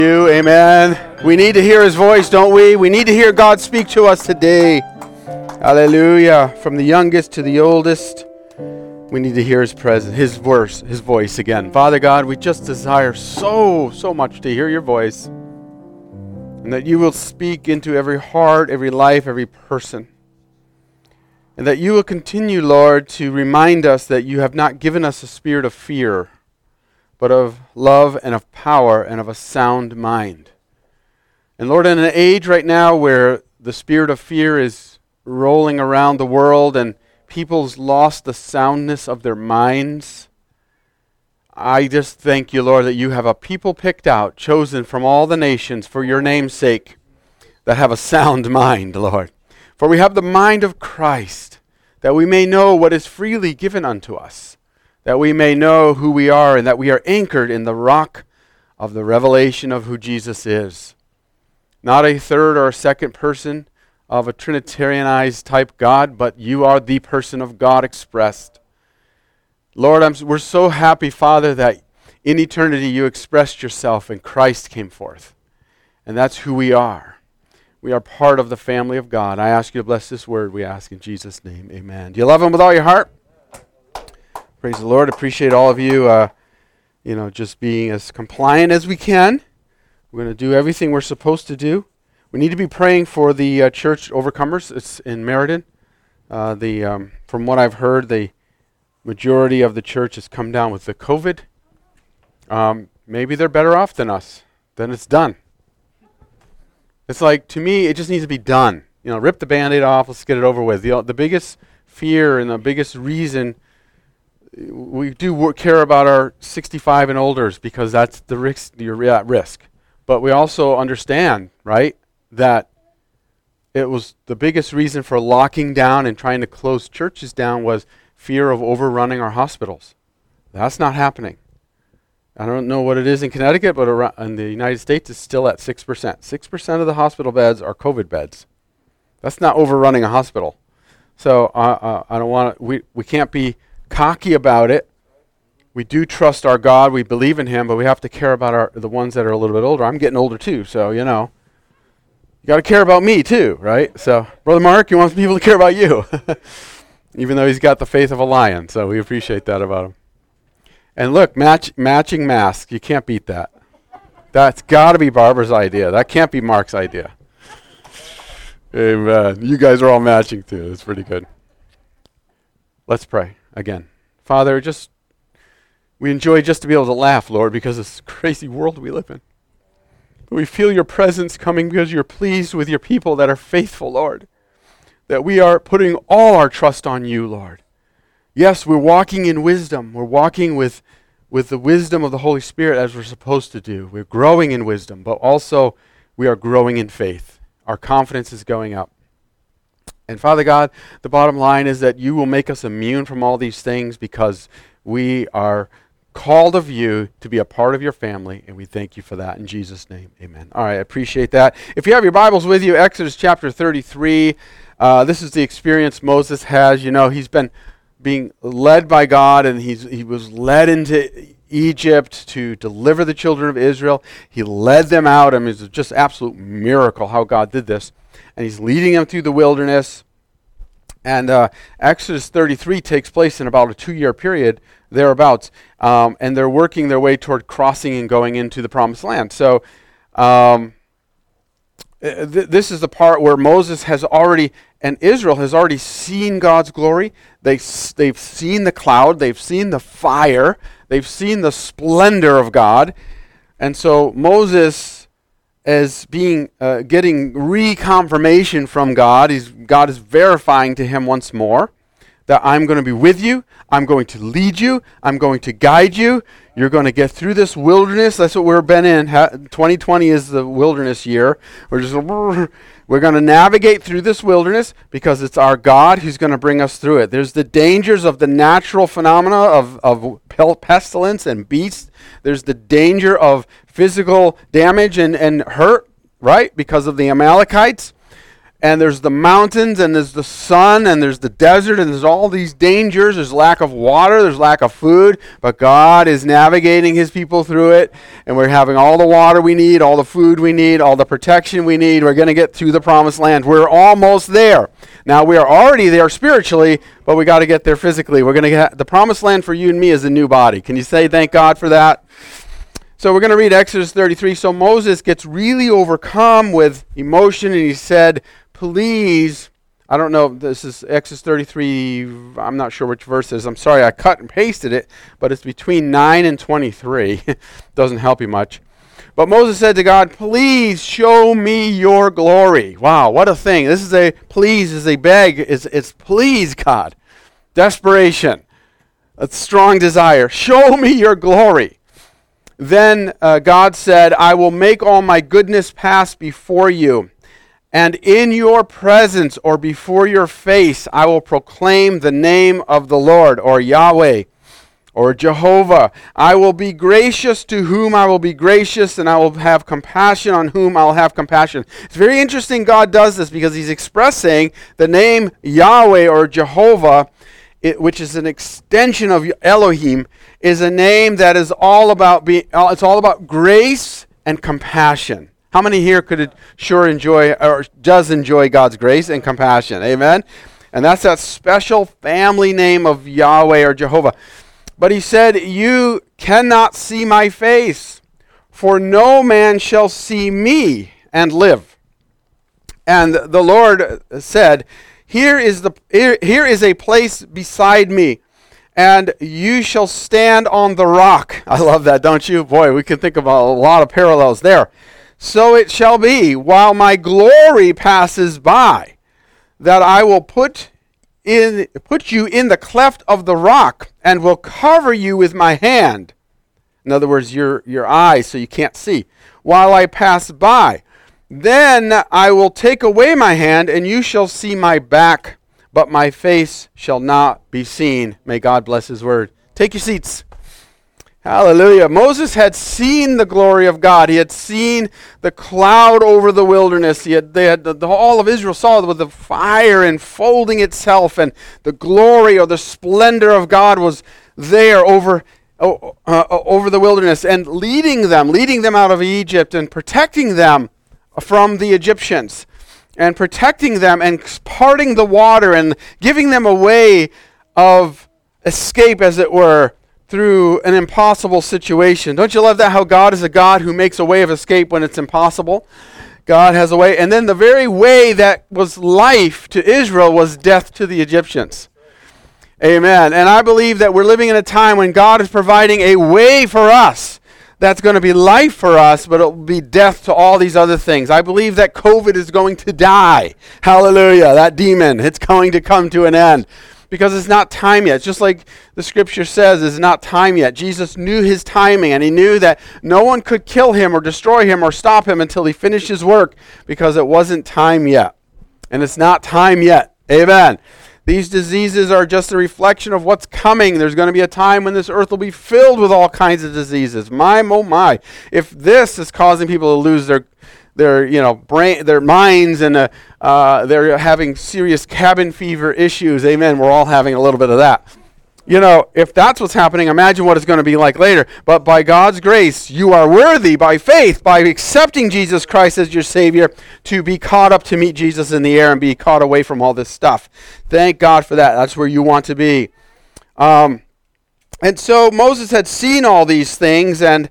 You, amen. We need to hear his voice, don't we? We need to hear God speak to us today. Hallelujah. From the youngest to the oldest, we need to hear his presence, his voice again. Father God, we just desire so much to hear your voice, and that you will speak into every heart, every life, every person. And that you will continue, Lord, to remind us that you have not given us a spirit of fear, but of love and of power and of a sound mind. And Lord, in an age right now where the spirit of fear is rolling around the world and people's lost the soundness of their minds, I just thank you, Lord, that you have a people picked out, chosen from all the nations for your name's sake, that have a sound mind, Lord. For we have the mind of Christ, that we may know what is freely given unto us, that we may know who we are, and that we are anchored in the rock of the revelation of who Jesus is. Not a third or a second person of a Trinitarianized type God, but you are the person of God expressed. Lord, we're so happy, Father, that in eternity you expressed yourself and Christ came forth. And that's who we are. We are part of the family of God. I ask you to bless this word, we ask in Jesus' name. Amen. Do you love him with all your heart? Praise the Lord. Appreciate all of you, just being as compliant as we can. We're going to do everything we're supposed to do. We need to be praying for the church overcomers. It's in Meriden. From what I've heard, the majority of the church has come down with the COVID. Maybe they're better off than us. Then it's done. It's like, to me, it just needs to be done. Rip the Band-Aid off. Let's get it over with. The biggest fear and the biggest reason we do care about our 65 and olders, because that's the risk. You're at risk. But we also understand, right, that it was the biggest reason for locking down and trying to close churches down was fear of overrunning our hospitals. That's not happening. I don't know what it is in Connecticut, but in the United States it's still at 6%. 6% of the hospital beds are COVID beds. That's not overrunning a hospital. So I don't want to. We can't be cocky about it. We do trust our God. We believe in him, but we have to care about the ones that are a little bit older. I'm getting older too, so you got to care about me too, right? So Brother Mark, he wants people to care about you, even though he's got the faith of a lion. So we appreciate that about him. And look, matching masks. You can't beat that. That's got to be Barbara's idea. That can't be Mark's idea. Amen. You guys are all matching too. That's pretty good. Let's pray again. Father, we enjoy just to be able to laugh, Lord, because of this crazy world we live in. But we feel your presence coming because you're pleased with your people that are faithful, Lord. That we are putting all our trust on you, Lord. Yes, we're walking in wisdom. We're walking with the wisdom of the Holy Spirit as we're supposed to do. We're growing in wisdom, but also we are growing in faith. Our confidence is going up. And Father God, the bottom line is that you will make us immune from all these things because we are called of you to be a part of your family, and we thank you for that in Jesus' name. Amen. All right, I appreciate that. If you have your Bibles with you, Exodus chapter 33, this is the experience Moses has. He's been being led by God, and he was led into Egypt to deliver the children of Israel. He led them out. I mean, it's just absolute miracle how God did this. And he's leading them through the wilderness. And Exodus 33 takes place in about a 2-year period, thereabouts. And they're working their way toward crossing and going into the Promised Land. So this is the part where Moses has already, and Israel has already seen God's glory. They've seen the cloud. They've seen the fire. They've seen the splendor of God. And so Moses is getting reconfirmation from God. God is verifying to him once more that I'm going to be with you. I'm going to lead you. I'm going to guide you. You're going to get through this wilderness. That's what we've been in. 2020 is the wilderness year. We're going to navigate through this wilderness because it's our God who's going to bring us through it. There's the dangers of the natural phenomena of pestilence and beasts. There's the danger of physical damage and hurt, right, because of the Amalekites. and there's the mountains, and there's the sun, and there's the desert, and there's all these dangers. There's lack of water, there's lack of food, but God is navigating his people through it, and we're having all the water we need, all the food we need, all the protection we need. We're going to get to the promised land. We're almost there. Now, we are already there spiritually, but we got to get there physically. We're going to get the promised land for you and me is a new body. Can you say thank God for that? So we're going to read Exodus 33. So Moses gets really overcome with emotion, and he said, please, I don't know, this is Exodus 33, I'm not sure which verse it is. I'm sorry, I cut and pasted it, but it's between 9 and 23. Doesn't help you much. But Moses said to God, please show me your glory. Wow, what a thing. This is a please, is a beg. It's please, God. Desperation. A strong desire. Show me your glory. Then God said, I will make all my goodness pass before you. And in your presence or before your face, I will proclaim the name of the Lord, or Yahweh, or Jehovah. I will be gracious to whom I will be gracious, and I will have compassion on whom I will have compassion. It's very interesting God does this because he's expressing the name Yahweh or Jehovah, which is an extension of Elohim, is a name that is all about it's all about grace and compassion. How many here could sure enjoy or does enjoy God's grace and compassion? Amen? And that's that special family name of Yahweh or Jehovah. But he said, you cannot see my face, for no man shall see me and live. And the Lord said, here is a place beside me, and you shall stand on the rock. I love that, don't you? Boy, we can think of a lot of parallels there. So it shall be, while my glory passes by, that I will put you in the cleft of the rock, and will cover you with my hand. In other words, your eyes, so you can't see. While I pass by, then I will take away my hand, and you shall see my back, but my face shall not be seen. May God bless his word. Take your seats. Hallelujah. Moses had seen the glory of God. He had seen the cloud over the wilderness. All of Israel saw with the fire enfolding itself, and the glory or the splendor of God was there over the wilderness, and leading them out of Egypt, and protecting them from the Egyptians, and protecting them, and parting the water, and giving them a way of escape, as it were, through an impossible situation. Don't you love that, how God is a God who makes a way of escape when it's impossible? God has a way. And then the very way that was life to Israel was death to the Egyptians. Amen. And I believe that we're living in a time when God is providing a way for us that's going to be life for us, but it will be death to all these other things. I believe that COVID is going to die. Hallelujah. That demon, it's going to come to an end. Because it's not time yet. It's just like the scripture says, it's not time yet. Jesus knew his timing, and he knew that no one could kill him or destroy him or stop him until he finished his work, because it wasn't time yet. And it's not time yet. Amen. These diseases are just a reflection of what's coming. There's going to be a time when this earth will be filled with all kinds of diseases. My, oh my. If this is causing people to lose their brain, their minds, and they're having serious cabin fever issues. Amen. We're all having a little bit of that. If that's what's happening, imagine what it's going to be like later. But by God's grace, you are worthy by faith, by accepting Jesus Christ as your Savior, to be caught up to meet Jesus in the air and be caught away from all this stuff. Thank God for that. That's where you want to be. And so Moses had seen all these things, and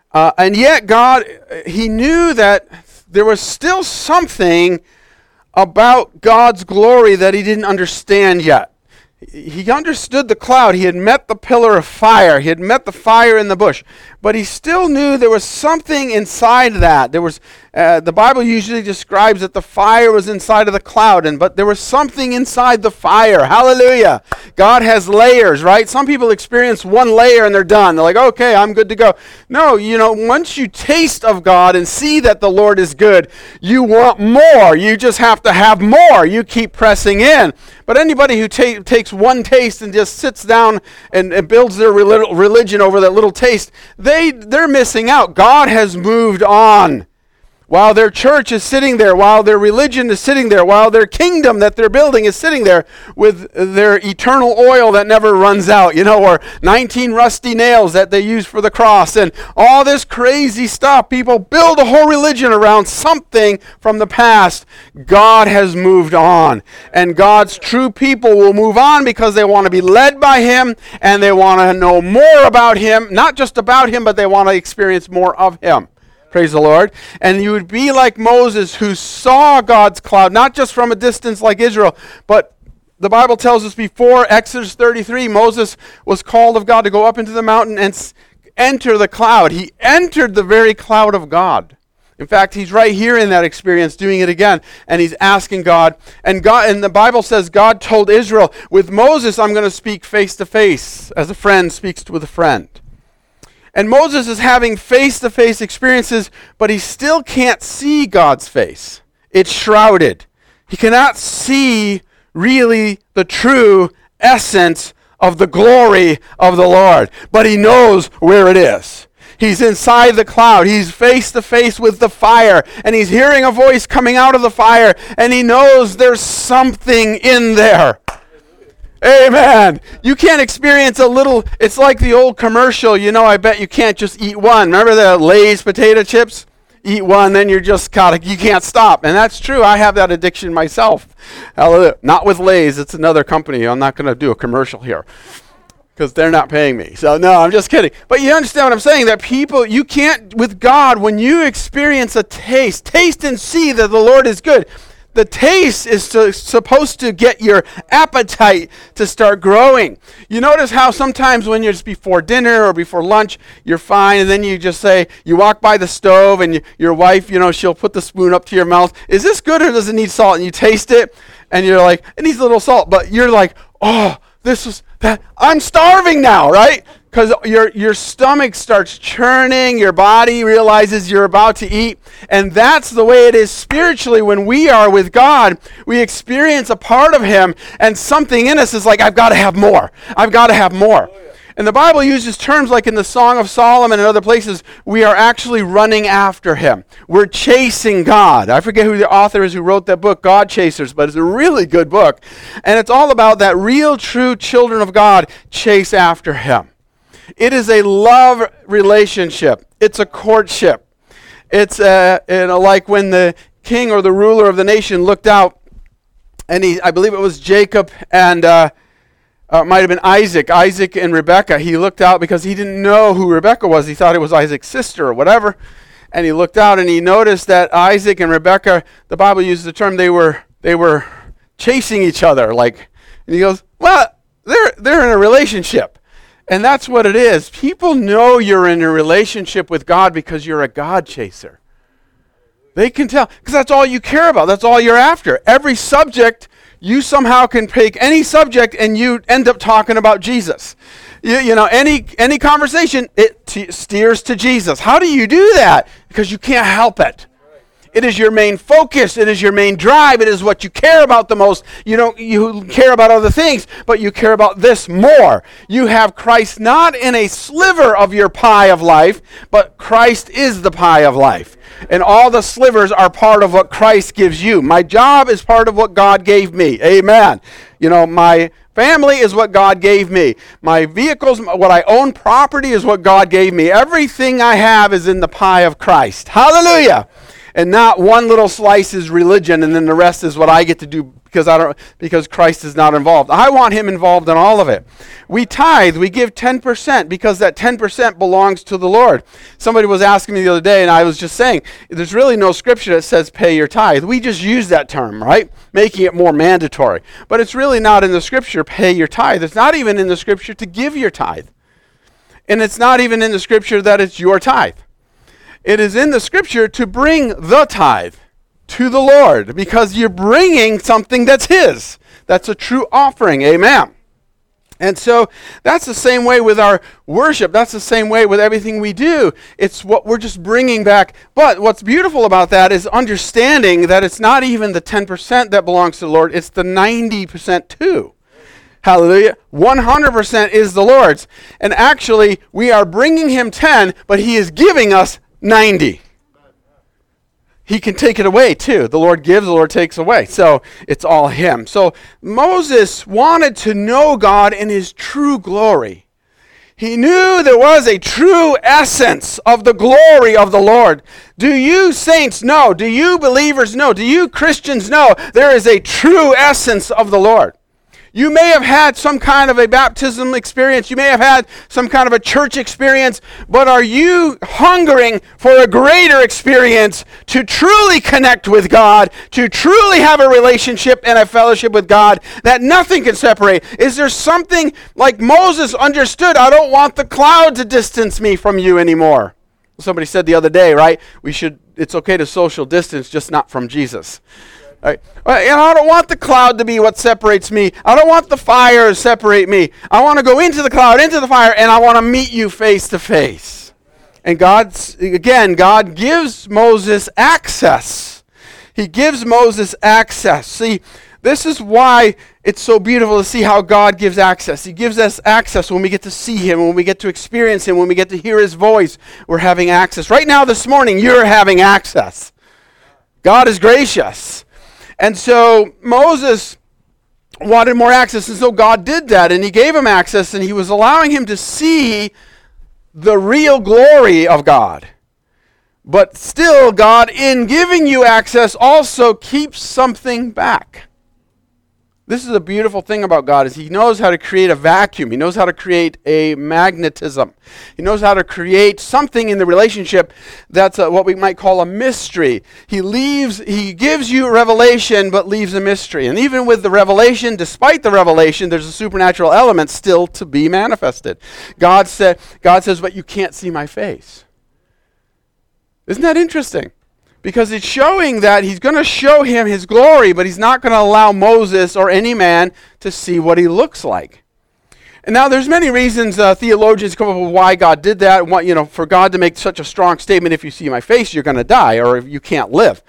yet God, he knew that there was still something about God's glory that he didn't understand yet. He understood the cloud. He had met the pillar of fire. He had met the fire in the bush. But he still knew there was something inside that. There was the Bible usually describes that the fire was inside of the cloud, but there was something inside the fire. Hallelujah. God has layers, right? Some people experience one layer and they're done. They're like, okay, I'm good to go. No, once you taste of God and see that the Lord is good, you want more. You just have to have more. You keep pressing in. But anybody who takes one taste and just sits down and builds their religion over that little taste, they're missing out. God has moved on. while their church is sitting there, while their religion is sitting there, while their kingdom that they're building is sitting there with their eternal oil that never runs out, or 19 rusty nails that they use for the cross and all this crazy stuff. People build a whole religion around something from the past. God has moved on, and God's true people will move on because they want to be led by Him and they want to know more about Him, not just about Him, but they want to experience more of Him. Praise the Lord. And you would be like Moses, who saw God's cloud, not just from a distance like Israel, but the Bible tells us before Exodus 33, Moses was called of God to go up into the mountain and enter the cloud. He entered the very cloud of God. In fact, he's right here in that experience doing it again, and he's asking God. And the Bible says God told Israel, with Moses I'm going to speak face to face, as a friend speaks with a friend. And Moses is having face-to-face experiences, but he still can't see God's face. It's shrouded. He cannot see really the true essence of the glory of the Lord, but he knows where it is. He's inside the cloud. He's face-to-face with the fire, and he's hearing a voice coming out of the fire, and he knows there's something in there. Amen. You can't experience it's like the old commercial, I bet you can't just eat one. Remember the Lay's potato chips? Eat one, then you can't stop. And that's true. I have that addiction myself. Hallelujah. Not with Lay's. It's another company. I'm not going to do a commercial here because they're not paying me. So no, I'm just kidding. But you understand what I'm saying, that people, you can't, with God, when you experience a taste and see that the Lord is good. The taste is supposed to get your appetite to start growing. You notice how sometimes when you're just before dinner or before lunch, you're fine, and then you just say, you walk by the stove, and your wife, she'll put the spoon up to your mouth. Is this good or does it need salt? And you taste it, and you're like, it needs a little salt. But you're like, oh, I'm starving now, right? Because your stomach starts churning, your body realizes you're about to eat. And that's the way it is spiritually when we are with God. We experience a part of Him, and something in us is like, I've got to have more. I've got to have more. Oh, yeah. And the Bible uses terms like in the Song of Solomon and other places, we are actually running after Him. We're chasing God. I forget who the author is who wrote that book, God Chasers, but it's a really good book. And it's all about that real, true children of God chase after Him. It is a love relationship. It's a courtship. It's like when the king or the ruler of the nation looked out, and I believe it was Jacob and it might have been Isaac and Rebekah. He looked out because he didn't know who Rebekah was. He thought it was Isaac's sister or whatever. And he looked out and he noticed that Isaac and Rebekah, the Bible uses the term, they were chasing each other. And he goes, well, they're in a relationship. And that's what it is. People know you're in a relationship with God because you're a God chaser. They can tell, because that's all you care about. That's all you're after. Every subject, you somehow can pick any subject and you end up talking about Jesus. Any conversation, it steers to Jesus. How do you do that? Because you can't help it. It is your main focus. It is your main drive. It is what you care about the most. You care about other things, but you care about this more. You have Christ not in a sliver of your pie of life, but Christ is the pie of life. And all the slivers are part of what Christ gives you. My job is part of what God gave me. Amen. My family is what God gave me. My vehicles, what I own, property is what God gave me. Everything I have is in the pie of Christ. Hallelujah. And not one little slice is religion, and then the rest is what I get to do because Christ is not involved. I want Him involved in all of it. We tithe, we give 10% because that 10% belongs to the Lord. Somebody was asking me the other day, and I was just saying, there's really no scripture that says pay your tithe. We just use that term, right? Making it more mandatory. But it's really not in the scripture, pay your tithe. It's not even in the scripture to give your tithe. And it's not even in the scripture that it's your tithe. It is in the scripture to bring the tithe to the Lord because you're bringing something that's His. That's a true offering. Amen. And so that's the same way with our worship. That's the same way with everything we do. It's what we're just bringing back. But what's beautiful about that is understanding that it's not even the 10% that belongs to the Lord. It's the 90% too. Hallelujah. 100% is the Lord's. And actually, we are bringing Him 10, but He is giving us 90. he can take it away too. The Lord gives, the Lord takes away. So it's all him. So Moses wanted to know God in his true glory. He knew there was a true essence of the glory of the Lord. Do you saints know? Do you believers know? Do you Christians know there is a true essence of the Lord? You may have had some kind of a baptism experience. You may have had some kind of a church experience. But are you hungering for a greater experience to truly connect with God, to truly have a relationship and a fellowship with God that nothing can separate? Is there something like Moses understood? I don't want the cloud to distance me from you anymore. Somebody said the other day, right? It's okay to social distance, just not from Jesus. Right. I don't want the cloud to be what separates me. I don't want the fire to separate me. I want to go into the cloud, into the fire, and I want to meet you face to face. And God gives Moses access. He gives Moses access. See, this is why it's so beautiful to see how God gives access. He gives us access when we get to see him, when we get to experience him, when we get to hear his voice. We're having access. Right now this morning, you're having access. God is gracious. And so Moses wanted more access, and so God did that, and he gave him access, and he was allowing him to see the real glory of God. But still, God, in giving you access, also keeps something back. This is a beautiful thing about God, is he knows how to create a vacuum. He knows how to create a magnetism. He knows how to create something in the relationship that's what we might call a mystery. He gives you revelation, but leaves a mystery. And even with the revelation, despite the revelation, there's a supernatural element still to be manifested. God says, but you can't see my face. Isn't that interesting? Because it's showing that he's going to show him his glory, but he's not going to allow Moses or any man to see what he looks like. And now there's many reasons theologians come up with why God did that. For God to make such a strong statement, if you see my face, you're going to die, or you can't live.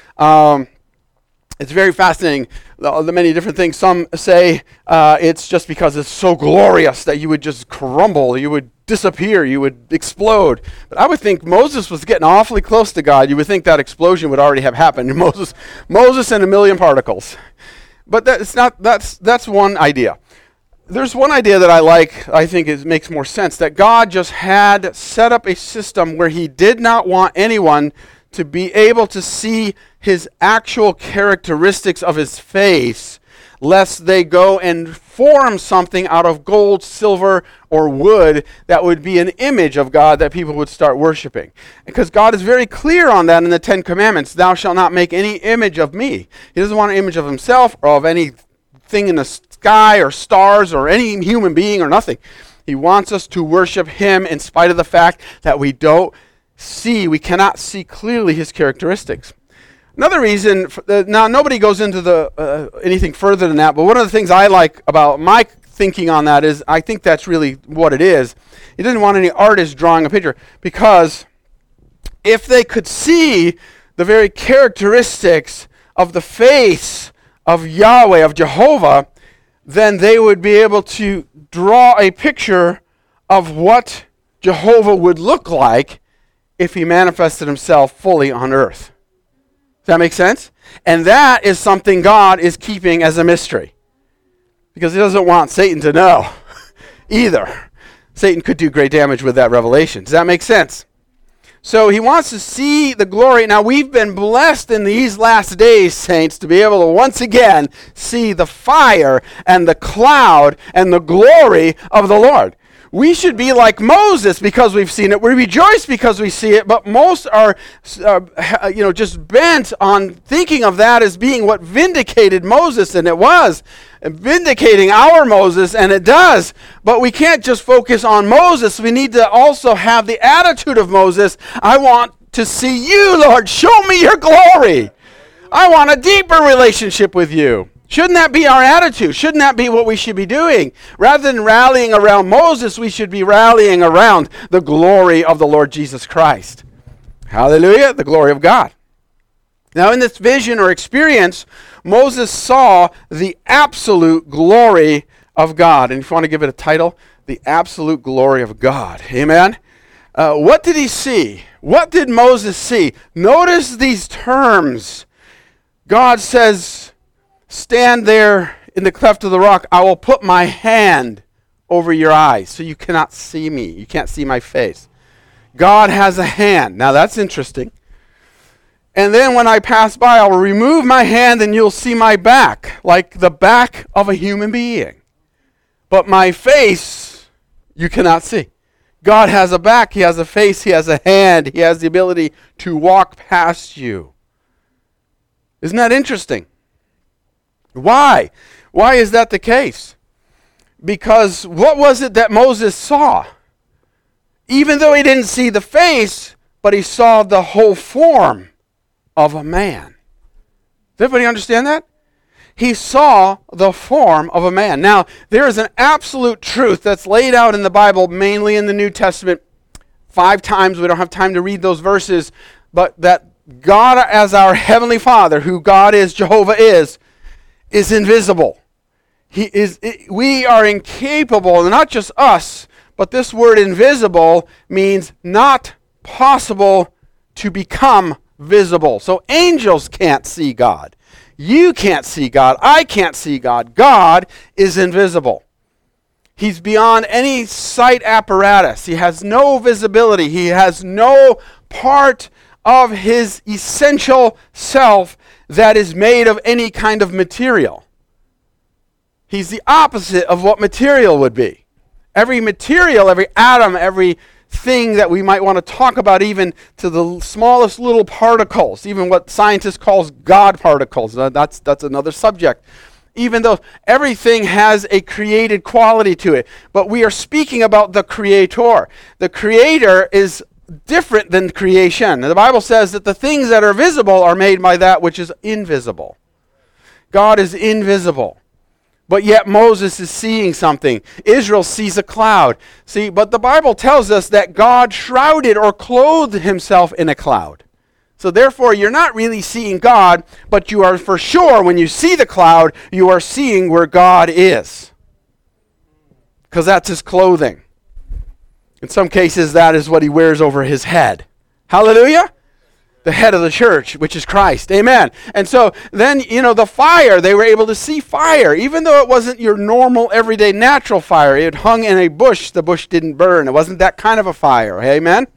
It's very fascinating, the many different things. Some say it's just because it's so glorious that you would just crumble, you would disappear, you would explode. But I would think Moses was getting awfully close to God. You would think that explosion would already have happened. Moses and a million particles. But that's one idea. There's one idea that I think it makes more sense, that God just had set up a system where he did not want anyone to be able to see his actual characteristics of his face, lest they go and form something out of gold, silver, or wood that would be an image of God that people would start worshiping. Because God is very clear on that in the Ten Commandments. Thou shalt not make any image of me. He doesn't want an image of himself or of anything in the sky or stars or any human being or nothing. He wants us to worship him in spite of the fact that we cannot see clearly his characteristics. Another reason, now nobody goes into anything further than that, but one of the things I like about my thinking on that is I think that's really what it is. He didn't want any artist drawing a picture, because if they could see the very characteristics of the face of Yahweh, of Jehovah, then they would be able to draw a picture of what Jehovah would look like if he manifested himself fully on earth. Does that make sense? And that is something God is keeping as a mystery, because he doesn't want Satan to know either. Satan could do great damage with that revelation. Does that make sense? So he wants to see the glory. Now, we've been blessed in these last days, saints, to be able to once again see the fire and the cloud and the glory of the Lord. We should be like Moses because we've seen it. We rejoice because we see it, but most are just bent on thinking of that as being what vindicated Moses, and it was vindicating our Moses, and it does. But we can't just focus on Moses. We need to also have the attitude of Moses. I want to see you, Lord. Show me your glory. I want a deeper relationship with you. Shouldn't that be our attitude? Shouldn't that be what we should be doing? Rather than rallying around Moses, we should be rallying around the glory of the Lord Jesus Christ. Hallelujah, the glory of God. Now, in this vision or experience, Moses saw the absolute glory of God. And if you want to give it a title, the absolute glory of God. Amen? What did he see? What did Moses see? Notice these terms. God says, stand there in the cleft of the rock. I will put my hand over your eyes so you cannot see me. You can't see my face. God has a hand. Now that's interesting. And then when I pass by, I will remove my hand and you'll see my back, like the back of a human being. But my face, you cannot see. God has a back, he has a face, he has a hand, he has the ability to walk past you. Isn't that interesting? Why? Why is that the case? Because what was it that Moses saw? Even though he didn't see the face, but he saw the whole form of a man. Does everybody understand that? He saw the form of a man. Now, there is an absolute truth that's laid out in the Bible, mainly in the New Testament, 5 times. We don't have time to read those verses, but that God as our Heavenly Father, who God is, Jehovah is invisible. We are incapable, and not just us, but this word invisible means not possible to become visible. So angels can't see God. You can't see God. I can't see God. God is invisible. He's beyond any sight apparatus. He has no visibility. He has no part of his essential self that is made of any kind of material. He's the opposite of what material would be. Every material, every atom, every thing that we might want to talk about, even to the smallest little particles, even what scientists calls God particles. That's another subject. Even though everything has a created quality to it. But we are speaking about the Creator. The Creator is different than creation. The Bible says that the things that are visible are made by that which is invisible. God is invisible. But yet Moses is seeing something. Israel sees a cloud. See, but the Bible tells us that God shrouded or clothed himself in a cloud. So therefore, you're not really seeing God, but you are for sure, when you see the cloud, you are seeing where God is. Because that's his clothing. In some cases, that is what he wears over his head. Hallelujah? The head of the church, which is Christ. Amen. And so then, the fire, they were able to see fire. Even though it wasn't your normal, everyday, natural fire. It hung in a bush. The bush didn't burn. It wasn't that kind of a fire. Amen.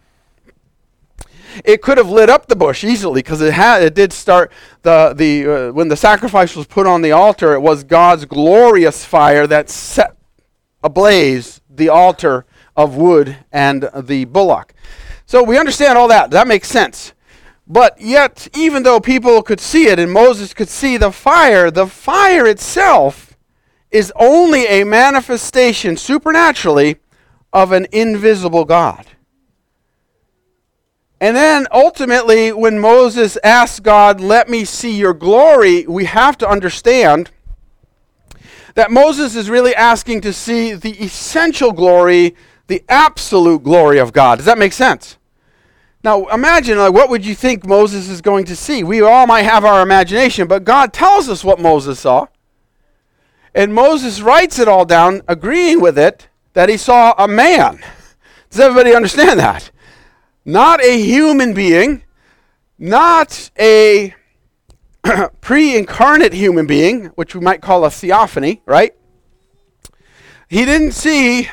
It could have lit up the bush easily because it did start when the sacrifice was put on the altar, it was God's glorious fire that set ablaze the altar of wood and the bullock. So we understand all that. That makes sense. But yet, even though people could see it and Moses could see the fire itself is only a manifestation supernaturally of an invisible God. And then ultimately, when Moses asked God, let me see your glory, we have to understand that Moses is really asking to see the essential glory, the absolute glory of God. Does that make sense? Now imagine, what would you think Moses is going to see? We all might have our imagination, but God tells us what Moses saw. And Moses writes it all down, agreeing with it, that he saw a man. Does everybody understand that? Not a human being, not a pre-incarnate human being, which we might call a theophany, right? He didn't see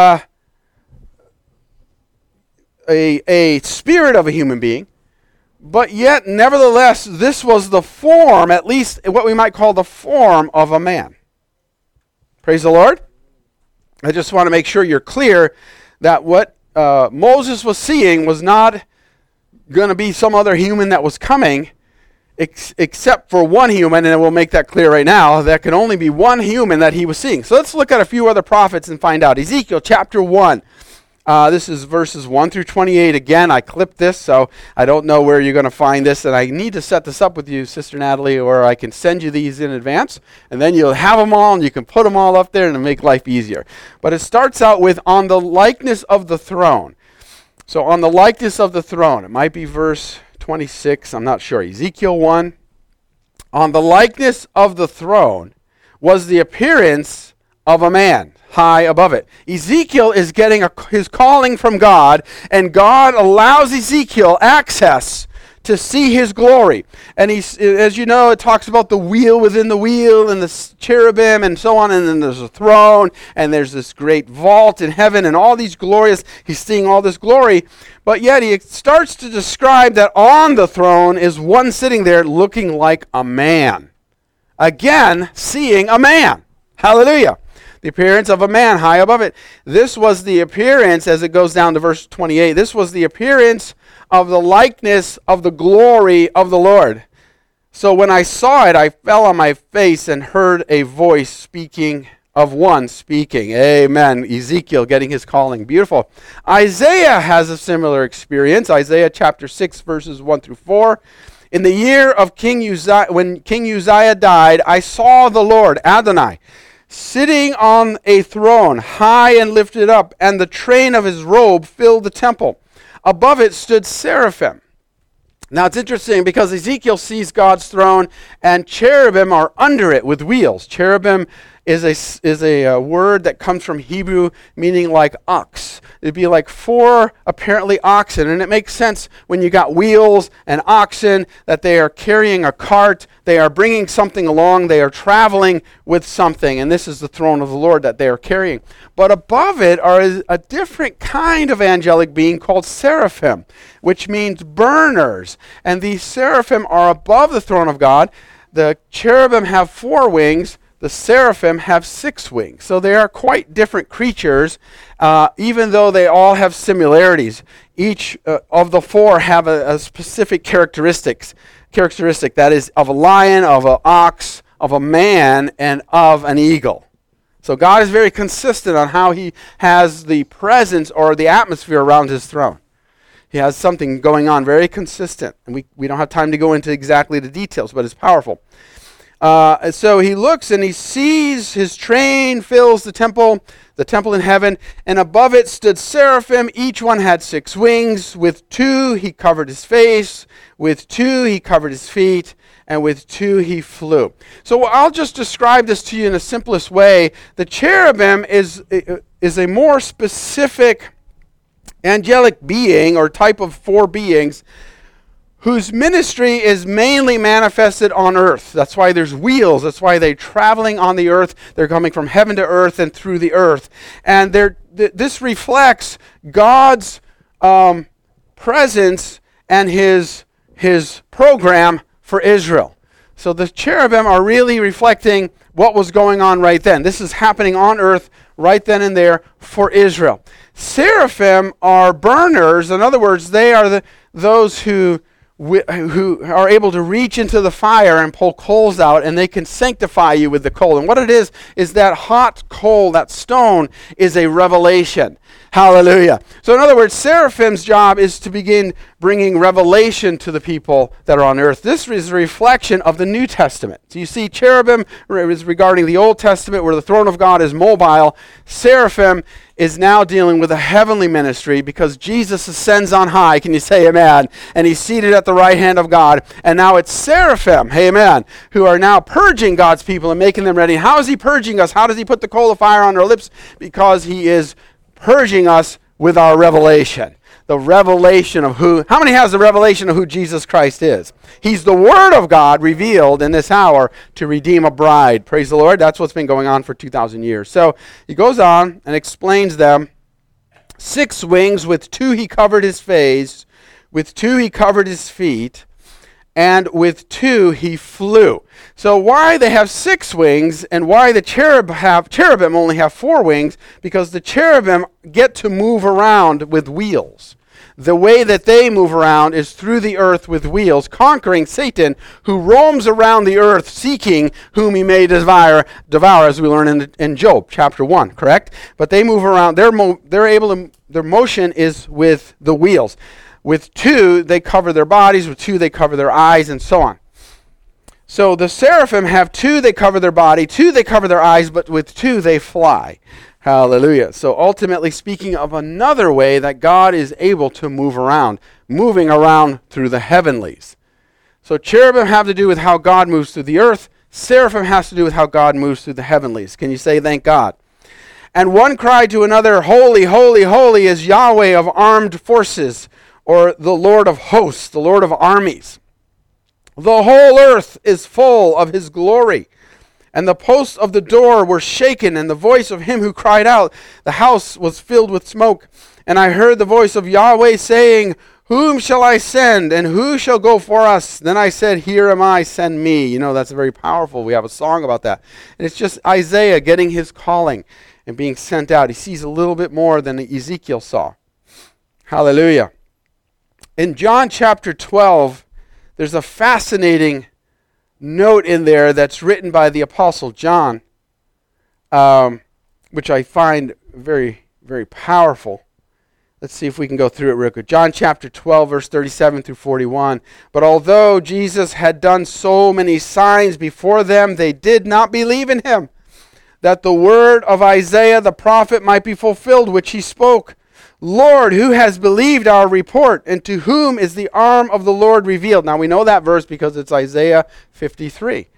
a spirit of a human being, but yet, nevertheless, this was the form, at least what we might call the form of a man. Praise the Lord. I just want to make sure you're clear that what Moses was seeing was not going to be some other human that was coming, except for one human, and we'll make that clear right now. There can only be one human that he was seeing. So let's look at a few other prophets and find out. Ezekiel chapter 1. This is verses 1 through 28. Again, I clipped this, so I don't know where you're going to find this, and I need to set this up with you, Sister Natalie, or I can send you these in advance, and then you'll have them all, and you can put them all up there, and it'll make life easier. But it starts out with, on the likeness of the throne. So on the likeness of the throne, it might be verse 26, I'm not sure. Ezekiel 1. On the likeness of the throne was the appearance of a man high above it. Ezekiel is getting his calling from God, and God allows Ezekiel access to see his glory. And as you know, it talks about the wheel within the wheel and the cherubim and so on, and then there's a throne, and there's this great vault in heaven, and all these glorious, he's seeing all this glory, but yet he starts to describe that on the throne is one sitting there looking like a man. Again, seeing a man. Hallelujah. The appearance of a man high above it. This was the appearance, as it goes down to verse 28, this was the appearance of the likeness of the glory of the Lord. So when I saw it, I fell on my face and heard a voice speaking of one speaking. Amen. Ezekiel getting his calling. Beautiful. Isaiah has a similar experience. Isaiah chapter 6, verses 1 through 4. In the year of King Uzziah, when King Uzziah died, I saw the Lord, Adonai, sitting on a throne, high and lifted up, and the train of his robe filled the temple. Above it stood seraphim. Now it's interesting because Ezekiel sees God's throne, and cherubim are under it with wheels. Cherubim is a word that comes from Hebrew meaning like ox. It'd be like 4 apparently oxen, and it makes sense when you got wheels and oxen that they are carrying a cart, they are bringing something along, they are traveling with something, and this is the throne of the Lord that they are carrying. But above it are a different kind of angelic being called seraphim, which means burners, and these seraphim are above the throne of God. The cherubim have 4 wings, the seraphim have 6 wings. So they are quite different creatures, even though they all have similarities. Each of the 4 have a specific characteristic that is of a lion, of an ox, of a man, and of an eagle. So God is very consistent on how he has the presence or the atmosphere around his throne. He has something going on very consistent. And we don't have time to go into exactly the details, but it's powerful. So he looks and he sees his train fills the temple in heaven, and above it stood seraphim. Each one had 6 wings. With 2 he covered his face, with 2 he covered his feet, and with 2 he flew. So I'll just describe this to you in the simplest way. The cherubim is a more specific angelic being or type of 4 beings whose ministry is mainly manifested on earth. That's why there's wheels. That's why they're traveling on the earth. They're coming from heaven to earth and through the earth. And this reflects God's presence and his program for Israel. So the cherubim are really reflecting what was going on right then. This is happening on earth right then and there for Israel. Seraphim are burners. In other words, they are those who are able to reach into the fire and pull coals out, and they can sanctify you with the coal. And what it is that hot coal, that stone, is a revelation. Hallelujah. So in other words, seraphim's job is to begin bringing revelation to the people that are on earth. This is a reflection of the New Testament. So you see, cherubim is regarding the Old Testament where the throne of God is mobile. Seraphim is now dealing with a heavenly ministry because Jesus ascends on high. Can you say amen? And he's seated at the right hand of God. And now it's seraphim, amen, who are now purging God's people and making them ready. How is he purging us? How does he put the coal of fire on our lips? Because he is purging us with our revelation. The revelation of how many has the revelation of who Jesus Christ is? He's the Word of God revealed in this hour to redeem a bride. Praise the Lord. That's what's been going on for 2,000 years. So he goes on and explains them. 6 wings, with 2 he covered his face, with 2 he covered his feet, and with 2 he flew. So why they have 6 wings and why the cherubim only have 4 wings? Because the cherubim get to move around with wheels. The way that they move around is through the earth with wheels, conquering Satan, who roams around the earth seeking whom he may devour, as we learn in Job chapter 1, correct? But they move around. Their motion is with the wheels. With 2, they cover their bodies. With 2, they cover their eyes, and so on. So the seraphim have 2, they cover their body. 2, they cover their eyes, but with 2, they fly. Hallelujah. So ultimately speaking of another way that God is able to move around, moving around through the heavenlies. So cherubim have to do with how God moves through the earth. Seraphim has to do with how God moves through the heavenlies. Can you say thank God? And one cried to another, Holy, holy, holy is Yahweh of armed forces, or the Lord of hosts, the Lord of armies. The whole earth is full of his glory. And the posts of the door were shaken, and the voice of him who cried out, the house was filled with smoke. And I heard the voice of Yahweh saying, Whom shall I send, and who shall go for us? Then I said, Here am I, send me. You know, that's very powerful. We have a song about that. And it's just Isaiah getting his calling and being sent out. He sees a little bit more than Ezekiel saw. Hallelujah. In John chapter 12, there's a fascinating note in there that's written by the Apostle John, which I find very, very powerful. Let's see if we can go through it real quick. John chapter 12, verse 37 through 41. But although Jesus had done so many signs before them, they did not believe in him, that the word of Isaiah the prophet might be fulfilled, which he spoke. Lord, who has believed our report, and to whom is the arm of the Lord revealed? Now we know that verse because it's Isaiah 53.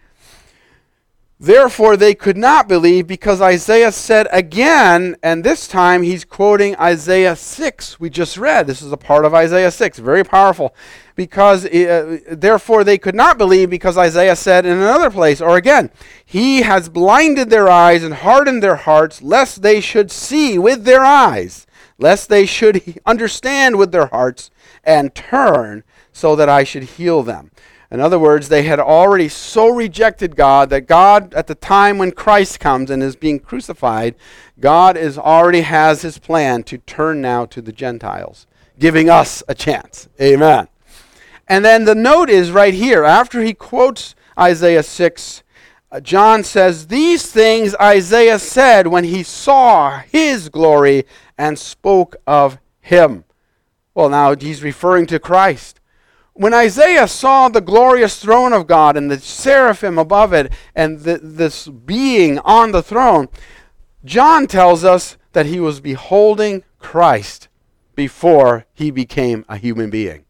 Therefore they could not believe, because Isaiah said again, and this time he's quoting Isaiah 6 we just read. This is a part of Isaiah 6, very powerful. Because therefore they could not believe, because Isaiah said in another place, or again, He has blinded their eyes and hardened their hearts, lest they should see with their eyes, lest they should understand with their hearts, and turn, so that I should heal them. In other words, they had already so rejected God that God, at the time when Christ comes and is being crucified, God already has his plan to turn now to the Gentiles, giving us a chance. Amen. And then the note is right here. After he quotes Isaiah 6, John says, These things Isaiah said when he saw his glory and spoke of him. Well, now he's referring to Christ. When Isaiah saw the glorious throne of God and the seraphim above it and this being on the throne, John tells us that he was beholding Christ before he became a human being.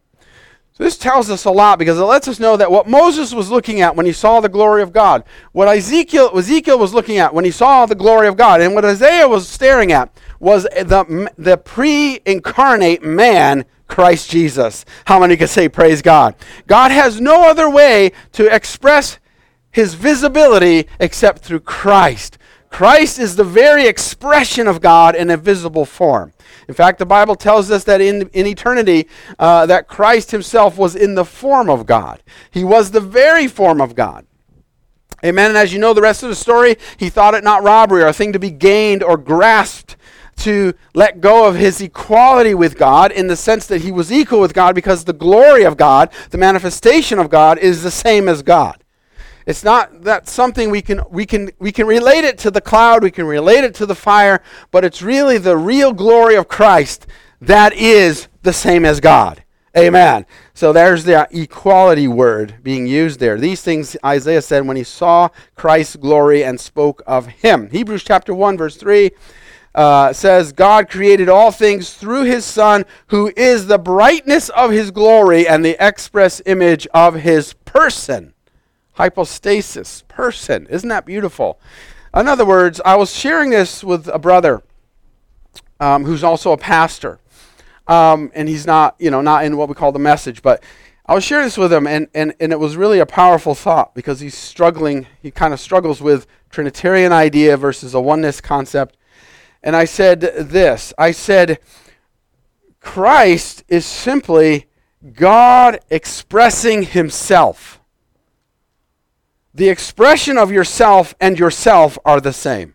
So this tells us a lot, because it lets us know that what Moses was looking at when he saw the glory of God, what Ezekiel was looking at when he saw the glory of God, and what Isaiah was staring at was the pre-incarnate man, Christ Jesus. How many can say praise God? God has no other way to express his visibility except through Christ. Christ is the very expression of God in a visible form. In fact, the Bible tells us that in eternity, that Christ himself was in the form of God. He was the very form of God. Amen. And as you know the rest of the story, he thought it not robbery or a thing to be gained or grasped, to let go of his equality with God, in the sense that he was equal with God, because the glory of God, the manifestation of God, is the same as God. It's not that something we can relate it to the cloud, we can relate it to the fire, but it's really the real glory of Christ that is the same as God. Amen. So there's the equality word being used there. These things Isaiah said when he saw Christ's glory and spoke of him. Hebrews chapter 1 verse 3 says, God created all things through his Son, who is the brightness of his glory and the express image of his person. Hypostasis, person. Isn't that beautiful? In other words, I was sharing this with a brother who's also a pastor. And he's not in what we call the message, but I was sharing this with him, and it was really a powerful thought, because he kind of struggles with Trinitarian idea versus a oneness concept. And I said this, Christ is simply God expressing himself. The expression of yourself and yourself are the same.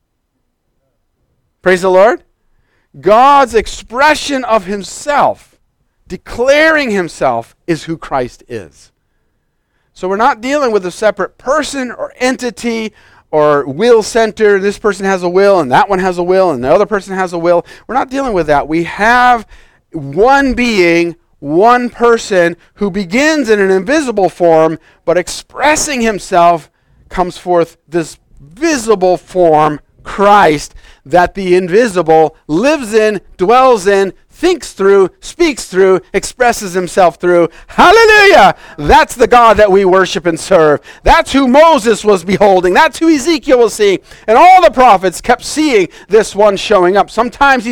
Praise the Lord. God's expression of himself, declaring himself, is who Christ is. So we're not dealing with a separate person or entity or will center. This person has a will and that one has a will and the other person has a will. We're not dealing with that. We have one being, one person who begins in an invisible form, but expressing himself comes forth this visible form, Christ, that the invisible lives in, dwells in, thinks through, speaks through, expresses himself through. Hallelujah! That's the God that we worship and serve. That's who Moses was beholding. That's who Ezekiel was seeing. And all the prophets kept seeing this one showing up. Sometimes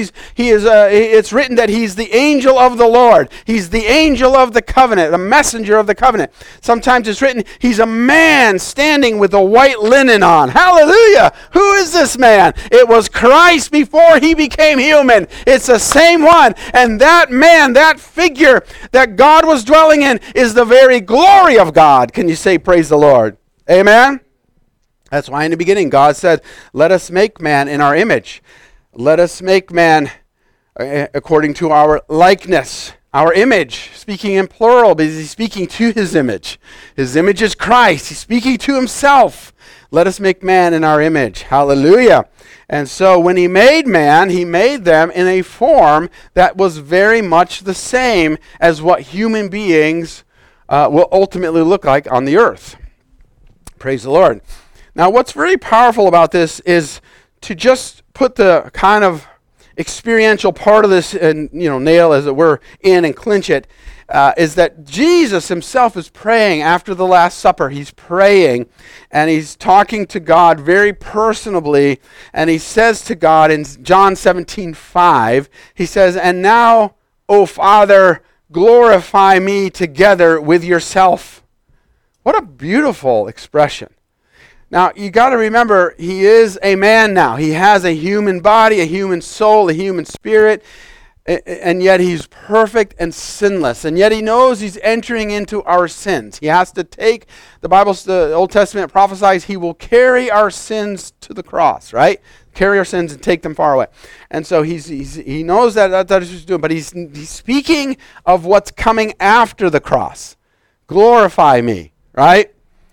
it's written that he's the angel of the Lord. He's the angel of the covenant, the messenger of the covenant. Sometimes it's written he's a man standing with a white linen on. Hallelujah! Who is this man? It was Christ before he became human. It's the same one. And that man, that figure that God was dwelling in is the very glory of God. Can you say praise the Lord? Amen? That's why in the beginning God said, let us make man in our image. Let us make man according to our likeness, our image, speaking in plural because he's speaking to his image. His image is Christ. He's speaking to himself. Let us make man in our image. Hallelujah. And so when he made man, he made them in a form that was very much the same as what human beings will ultimately look like on the earth. Praise the Lord. Now what's very powerful about this is to just put the kind of experiential part of this and nail as it were in and clinch it, is that Jesus himself is praying after the Last Supper. He's praying and he's talking to God very personably, and he says to God in John 17:5, he says, "And now, O Father, glorify me together with yourself." What a beautiful expression. Now, you got to remember, he is a man now. He has a human body, a human soul, a human spirit, and yet he's perfect and sinless. And yet he knows he's entering into our sins. He has to take, the Old Testament prophesies, he will carry our sins to the cross, right? Carry our sins and take them far away. And so he knows that's what he's doing, but he's speaking of what's coming after the cross. Glorify me, right?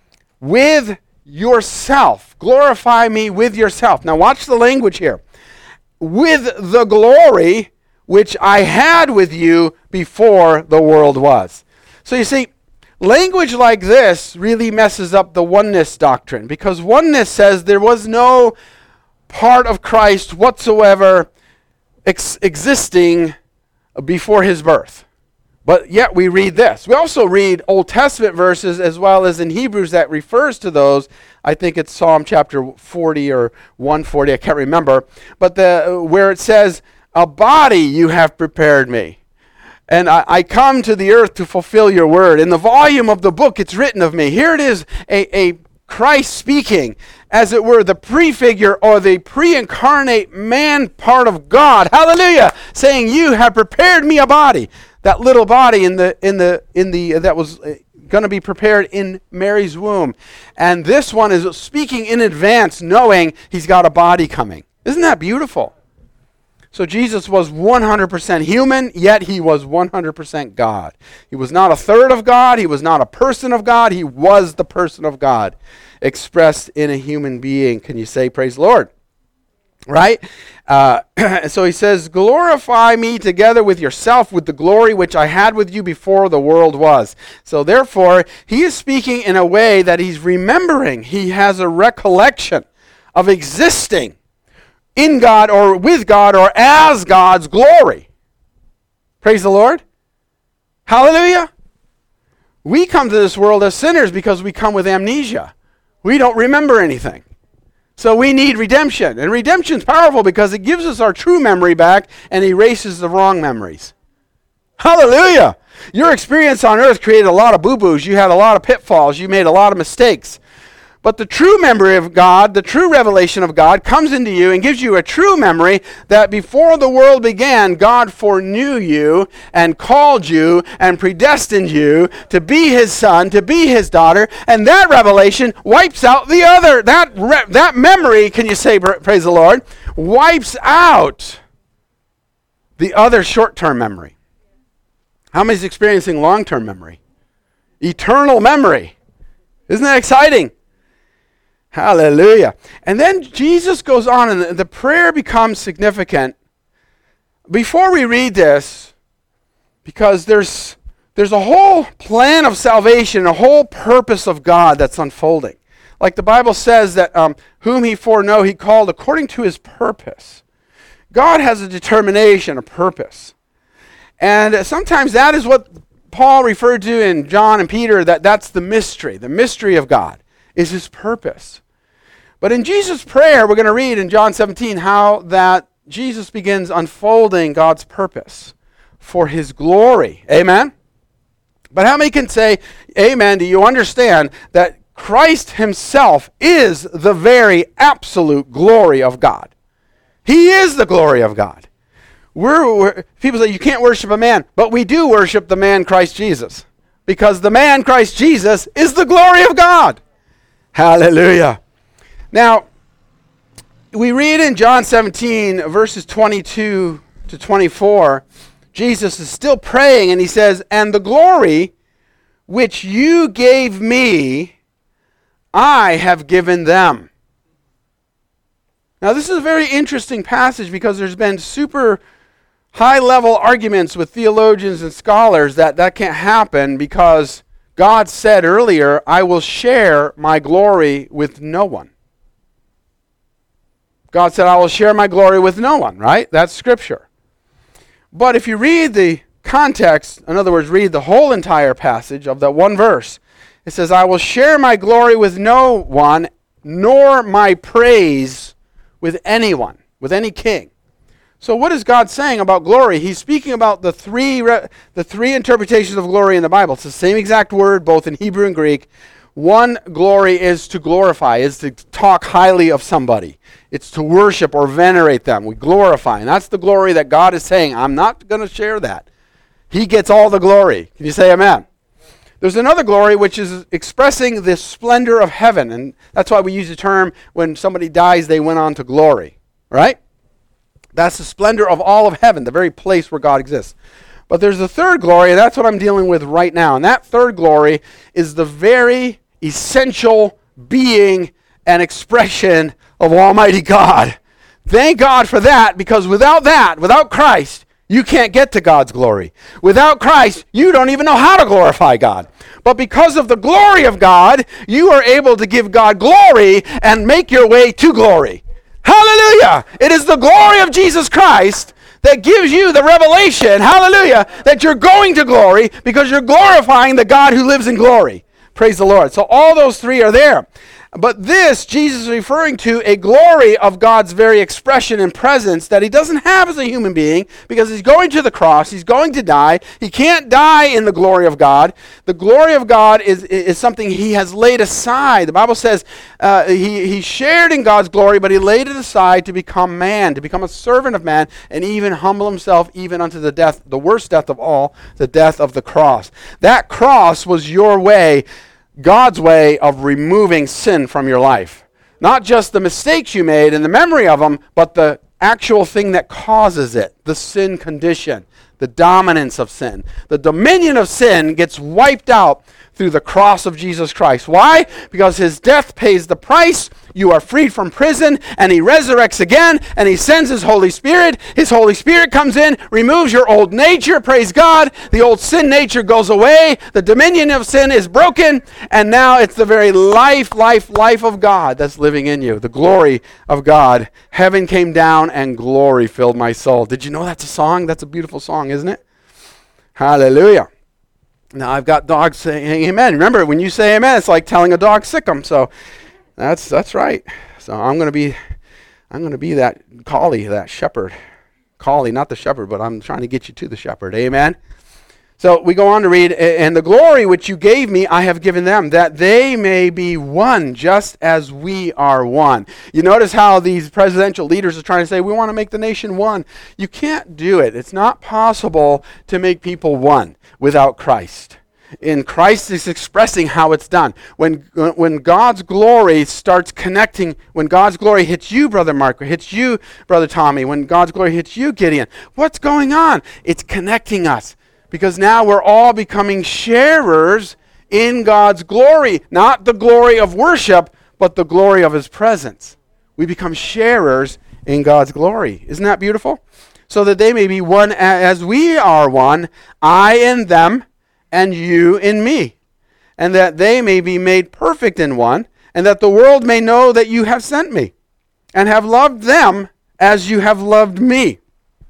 With yourself. Glorify me with yourself. Now watch the language here. With the glory which I had with you before the world was. So you see, language like this really messes up the oneness doctrine, because oneness says there was no part of Christ whatsoever existing before his birth. But yet we read this. We also read Old Testament verses as well as in Hebrews that refers to those. I think it's Psalm chapter 40 or 140, I can't remember. But where it says, "A body you have prepared me, and I come to the earth to fulfill your word. In the volume of the book it's written of me." Here it is, a Christ speaking, as it were, the prefigure or the pre-incarnate man part of God. Hallelujah! Saying, "You have prepared me a body." That little body that was going to be prepared in Mary's womb. And this one is speaking in advance, knowing he's got a body coming. Isn't that beautiful? So Jesus was 100% human, yet he was 100% God. He was not a third of God. He was not a person of God. He was the person of God, expressed in a human being. Can you say praise the Lord? Right? So he says, "Glorify me together with yourself with the glory which I had with you before the world was." So therefore, he is speaking in a way that he's remembering. He has a recollection of existing in God or with God or as God's glory. Praise the Lord. Hallelujah. We come to this world as sinners because we come with amnesia. We don't remember anything. So we need redemption. And redemption's powerful because it gives us our true memory back and erases the wrong memories. Hallelujah! Your experience on earth created a lot of boo-boos. You had a lot of pitfalls. You made a lot of mistakes. But the true memory of God, the true revelation of God comes into you and gives you a true memory that before the world began, God foreknew you and called you and predestined you to be his son, to be his daughter, and that revelation wipes out the other. That memory, can you say, praise the Lord, wipes out the other short-term memory. How many is experiencing long-term memory? Eternal memory. Isn't that exciting? Hallelujah. And then Jesus goes on, and the prayer becomes significant. Before we read this, because there's a whole plan of salvation, a whole purpose of God that's unfolding. Like the Bible says that whom he foreknow, he called according to his purpose. God has a determination, a purpose. And sometimes that is what Paul referred to in John and Peter, that's the mystery. The mystery of God is his purpose. But in Jesus' prayer, we're going to read in John 17 how that Jesus begins unfolding God's purpose for his glory. Amen? But how many can say, amen, do you understand that Christ himself is the very absolute glory of God? He is the glory of God. People say you can't worship a man, but we do worship the man Christ Jesus, because the man Christ Jesus is the glory of God. Hallelujah. Now, we read in John 17, verses 22 to 24, Jesus is still praying, and he says, "And the glory which you gave me, I have given them." Now, this is a very interesting passage because there's been super high-level arguments with theologians and scholars that can't happen because God said earlier, "I will share my glory with no one." God said, "I will share my glory with no one," right? That's Scripture. But if you read the context, in other words, read the whole entire passage of that one verse, it says, "I will share my glory with no one, nor my praise with anyone," with any king. So what is God saying about glory? He's speaking about the three interpretations of glory in the Bible. It's the same exact word, both in Hebrew and Greek. One, glory is to glorify, is to talk highly of somebody. It's to worship or venerate them. We glorify. And that's the glory that God is saying, I'm not going to share that. He gets all the glory. Can you say amen? There's another glory which is expressing the splendor of heaven. And that's why we use the term, when somebody dies, they went on to glory. Right? That's the splendor of all of heaven, the very place where God exists. But there's a third glory, and that's what I'm dealing with right now. And that third glory is the very essential being and expression of Almighty God. Thank God for that, because without that, without Christ, you can't get to God's glory. Without Christ, you don't even know how to glorify God. But because of the glory of God, you are able to give God glory and make your way to glory. Hallelujah! It is the glory of Jesus Christ that gives you the revelation, hallelujah, that you're going to glory because you're glorifying the God who lives in glory. Praise the Lord. So all those three are there. But this, Jesus is referring to a glory of God's very expression and presence that he doesn't have as a human being because he's going to the cross. He's going to die. He can't die in the glory of God. The glory of God is something he has laid aside. The Bible says he shared in God's glory, but he laid it aside to become man, to become a servant of man, and even humble himself even unto the death, the worst death of all, the death of the cross. That cross was your way, God's way of removing sin from your life. Not just the mistakes you made and the memory of them, but the actual thing that causes it, the sin condition, the dominance of sin. The dominion of sin gets wiped out through the cross of Jesus Christ. Why? Because his death pays the price. You are freed from prison, and he resurrects again, and he sends his Holy Spirit. His Holy Spirit comes in, removes your old nature, praise God. The old sin nature goes away. The dominion of sin is broken, and now it's the very life of God that's living in you. The glory of God. Heaven came down, and glory filled my soul. Did you know that's a song? That's a beautiful song, isn't it? Hallelujah. Now I've got dogs saying amen. Remember, when you say amen, it's like telling a dog sick 'em. So that's right. So I'm gonna be that collie, that shepherd. Collie, not the shepherd, but I'm trying to get you to the shepherd. Amen. So we go on to read, "And the glory which you gave me, I have given them, that they may be one, just as we are one." You notice how these presidential leaders are trying to say, we want to make the nation one. You can't do it. It's not possible to make people one without Christ. And Christ is expressing how it's done. When God's glory starts connecting, when God's glory hits you, Brother Mark, hits you, Brother Tommy, when God's glory hits you, Gideon, what's going on? It's connecting us. Because now we're all becoming sharers in God's glory. Not the glory of worship, but the glory of his presence. We become sharers in God's glory. Isn't that beautiful? So that they may be one as we are one, I in them, and you in me. And that they may be made perfect in one, and that the world may know that you have sent me, and have loved them as you have loved me.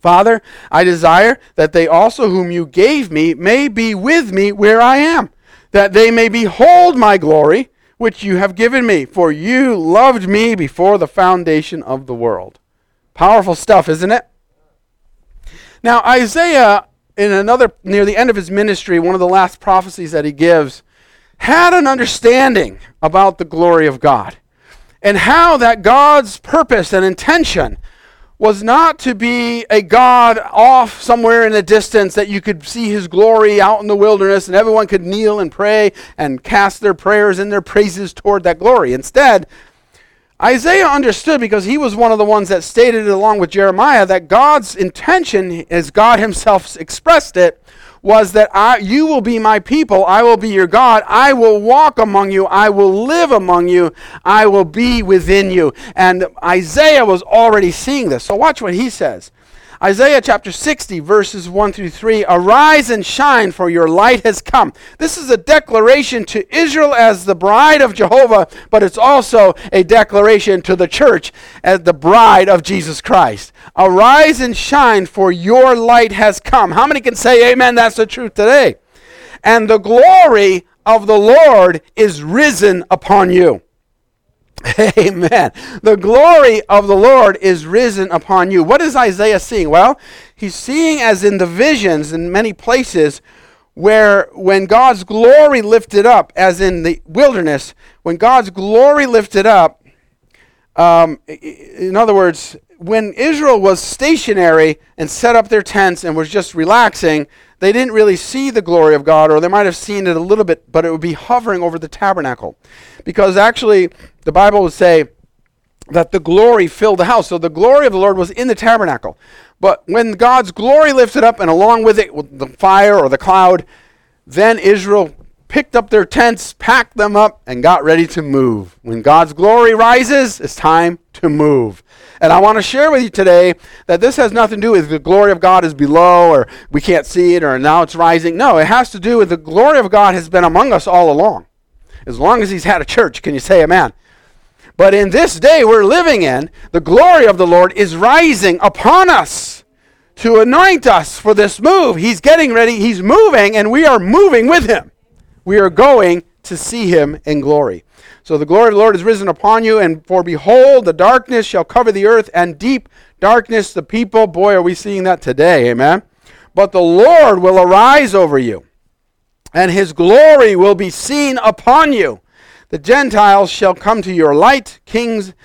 Father, I desire that they also whom you gave me may be with me where I am, that they may behold my glory, which you have given me, for you loved me before the foundation of the world. Powerful stuff, isn't it? Now, Isaiah, near the end of his ministry, one of the last prophecies that he gives, had an understanding about the glory of God and how that God's purpose and intention was not to be a God off somewhere in the distance that you could see his glory out in the wilderness and everyone could kneel and pray and cast their prayers and their praises toward that glory. Instead, Isaiah understood, because he was one of the ones that stated it along with Jeremiah, that God's intention, as God himself expressed it, was that you will be my people, I will be your God, I will walk among you, I will live among you, I will be within you. And Isaiah was already seeing this. So watch what he says. Isaiah chapter 60, verses 1 through 3, "Arise and shine, for your light has come." This is a declaration to Israel as the bride of Jehovah, but it's also a declaration to the church as the bride of Jesus Christ. Arise and shine, for your light has come. How many can say amen? That's the truth today. And the glory of the Lord is risen upon you. Amen. The glory of the Lord is risen upon you. What is Isaiah seeing? Well, he's seeing, as in the visions in many places, where when God's glory lifted up, as in the wilderness, when God's glory lifted up, in other words, when Israel was stationary and set up their tents and was just relaxing, they didn't really see the glory of God, or they might have seen it a little bit, but it would be hovering over the tabernacle. Because actually, the Bible would say that the glory filled the house. So the glory of the Lord was in the tabernacle. But when God's glory lifted up, and along with it, with the fire or the cloud, then Israel picked up their tents, packed them up, and got ready to move. When God's glory rises, it's time to move. And I want to share with you today that this has nothing to do with the glory of God is below, or we can't see it, or now it's rising. No, it has to do with the glory of God has been among us all along. As long as he's had a church, can you say amen? But in this day we're living in, the glory of the Lord is rising upon us to anoint us for this move. He's getting ready, he's moving, and we are moving with him. We are going to see him in glory. So the glory of the Lord is risen upon you, and for behold, the darkness shall cover the earth, and deep darkness the people. Boy, are we seeing that today, amen? But the Lord will arise over you, and his glory will be seen upon you. The Gentiles shall come to your light, kings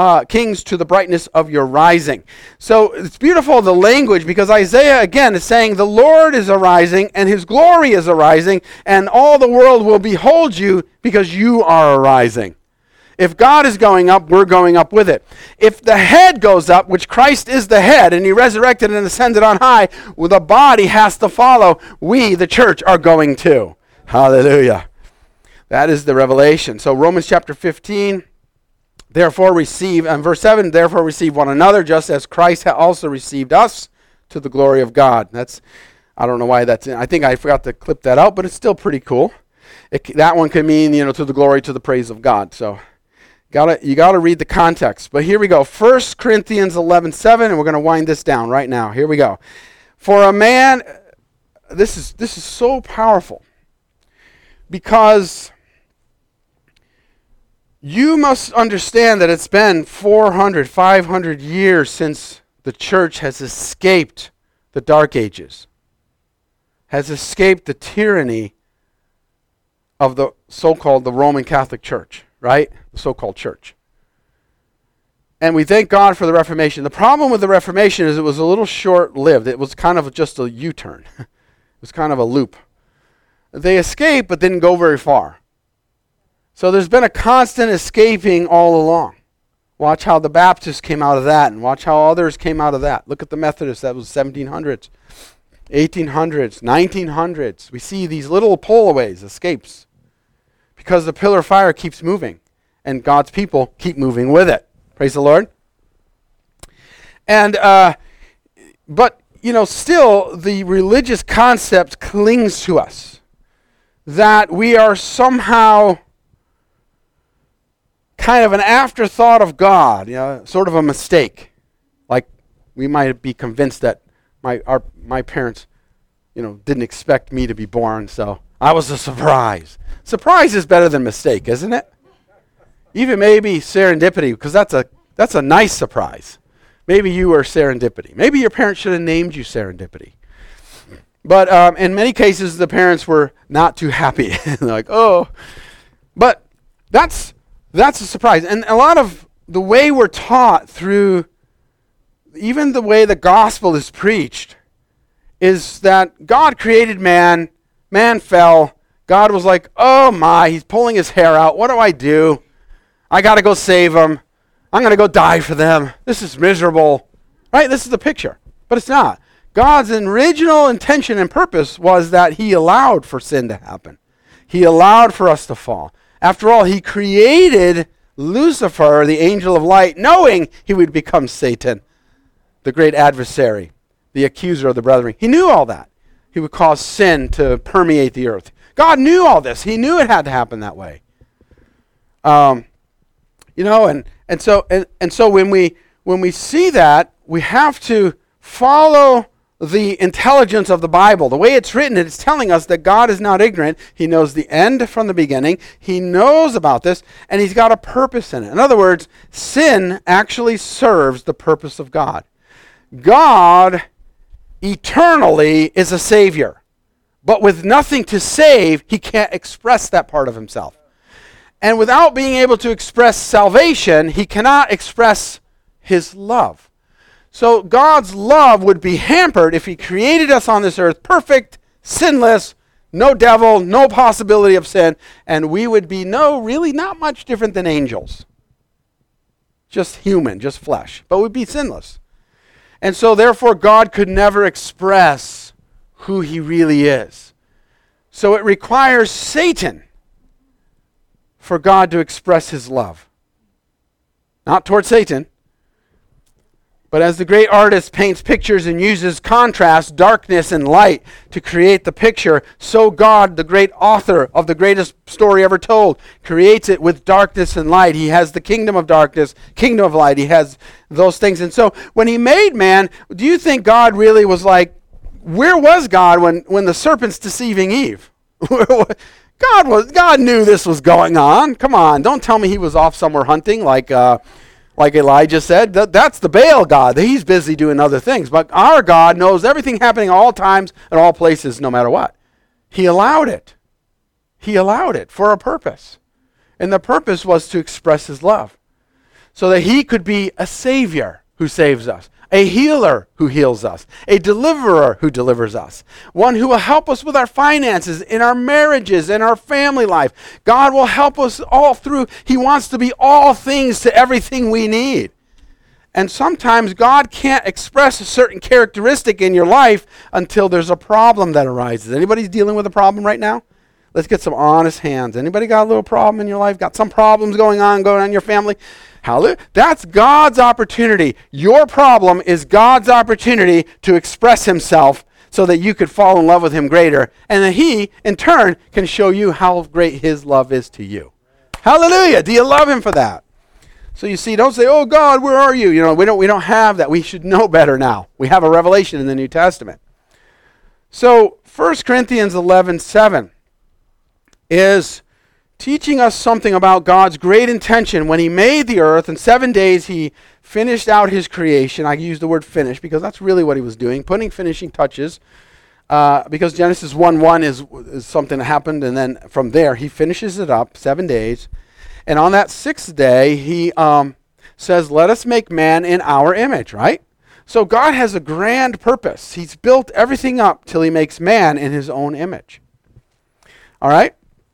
to the brightness of your rising. So it's beautiful, the language, because Isaiah, again, is saying the Lord is arising, and his glory is arising, and all the world will behold you because you are arising. If God is going up, we're going up with it. If the head goes up, which Christ is the head, and he resurrected and ascended on high, well, the body has to follow. We, the church, are going too. Hallelujah. That is the revelation. So Romans chapter 15, therefore receive, and verse 7, therefore receive one another, just as Christ also received us to the glory of God. That's, I don't know why that's in. I think I forgot to clip that out, but it's still pretty cool. That one can mean, to the glory, to the praise of God. So you gotta read the context. But here we go. 1 Corinthians 11:7, and we're going to wind this down right now. Here we go. For a man, this is so powerful, because you must understand that it's been 400, 500 years since the church has escaped the Dark Ages, has escaped the tyranny of the so-called the Roman Catholic Church, right? The so-called church. And we thank God for the Reformation. The problem with the Reformation is it was a little short-lived. It was kind of just a U-turn. It was kind of a loop. They escaped but didn't go very far. So there's been a constant escaping all along. Watch how the Baptists came out of that, and watch how others came out of that. Look at the Methodists. That was 1700s, 1800s, 1900s. We see these little pull-aways, escapes, because the pillar of fire keeps moving, and God's people keep moving with it. Praise the Lord. And but still the religious concept clings to us, that we are somehow kind of an afterthought of God, sort of a mistake. Like we might be convinced that My parents, didn't expect me to be born, so I was a surprise. Surprise is better than mistake, isn't it? Even maybe serendipity, because that's a nice surprise. Maybe you were serendipity. Maybe your parents should have named you serendipity. But in many cases, the parents were not too happy. They're like, oh. But that's a surprise. And a lot of the way we're taught through, even the way the gospel is preached, is that God created man, man fell, God was like, oh my, he's pulling his hair out, what do I do? I got to go save them. I'm going to go die for them. This is miserable. Right? This is the picture. But it's not. God's original intention and purpose was that he allowed for sin to happen. He allowed for us to fall. After all, he created Lucifer, the angel of light, knowing he would become Satan, the great adversary, the accuser of the brethren. He knew all that. He would cause sin to permeate the earth. God knew all this. He knew it had to happen that way. And so when we see that, we have to follow the intelligence of the Bible. The way it's written, it's telling us that God is not ignorant. He knows the end from the beginning. He knows about this, and he's got a purpose in it. In other words, sin actually serves the purpose of God. God eternally is a savior, but with nothing to save, he can't express that part of himself. And without being able to express salvation, he cannot express his love. So God's love would be hampered if he created us on this earth perfect, sinless, no devil, no possibility of sin, and we would be really not much different than angels. Just human, just flesh, but we'd be sinless. And so therefore God could never express who he really is. So it requires Satan for God to express his love. Not toward Satan, but as the great artist paints pictures and uses contrast, darkness and light to create the picture, so God, the great author of the greatest story ever told, creates it with darkness and light. He has the kingdom of darkness, kingdom of light. He has those things. And so when he made man, do you think God really was like, where was God when the serpent's deceiving Eve? God knew this was going on. Come on, don't tell me he was off somewhere hunting like Elijah said. That's the Baal God. He's busy doing other things. But our God knows everything happening at all times, at all places, no matter what. He allowed it. He allowed it for a purpose. And the purpose was to express his love. So that he could be a savior who saves us, a healer who heals us, a deliverer who delivers us, one who will help us with our finances, in our marriages, in our family life. God will help us all through. He wants to be all things to everything we need. And sometimes God can't express a certain characteristic in your life until there's a problem that arises. Anybody dealing with a problem right now? Let's get some honest hands. Anybody got a little problem in your life? Got some problems going on in your family? Hallelujah. That's God's opportunity. Your problem is God's opportunity to express himself so that you could fall in love with him greater. And then he, in turn, can show you how great his love is to you. Hallelujah. Do you love him for that? So you see, don't say, oh God, where are you? We don't have that. We should know better now. We have a revelation in the New Testament. So 1 Corinthians 11:7 is teaching us something about God's great intention. When he made the earth, in 7 days he finished out his creation. I use the word finish because that's really what he was doing, putting finishing touches. Because Genesis 1:1 is something that happened, and then from there he finishes it up, 7 days. And on that sixth day, he says, let us make man in our image, right? So God has a grand purpose. He's built everything up till he makes man in his own image. All right?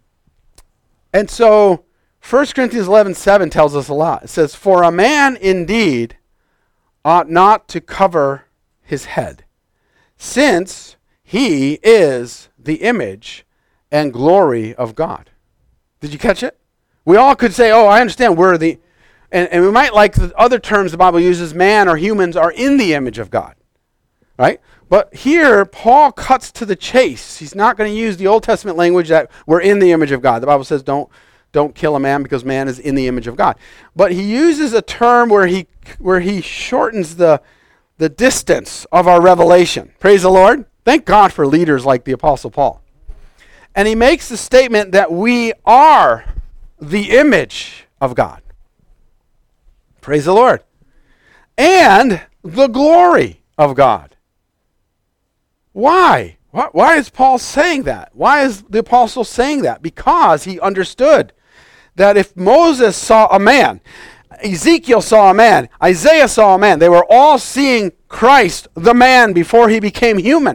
And so 1 Corinthians 11:7 tells us a lot. It says, for a man indeed ought not to cover his head, since he is the image and glory of God. Did you catch it? We all could say, oh, I understand, we're the, and we might like the other terms the Bible uses, man or humans are in the image of God, right? But here, Paul cuts to the chase. He's not going to use the Old Testament language that we're in the image of God. The Bible says don't kill a man because man is in the image of God. But he uses a term where he shortens the the distance of our revelation. Praise the Lord. Thank God for leaders like the Apostle Paul. And he makes the statement that we are the image of God. Praise the Lord. And the glory of God. Why? Why is Paul saying that? Why is the apostle saying that? Because he understood that if Moses saw a man, Ezekiel saw a man, Isaiah saw a man, they were all seeing Christ, the man, before he became human.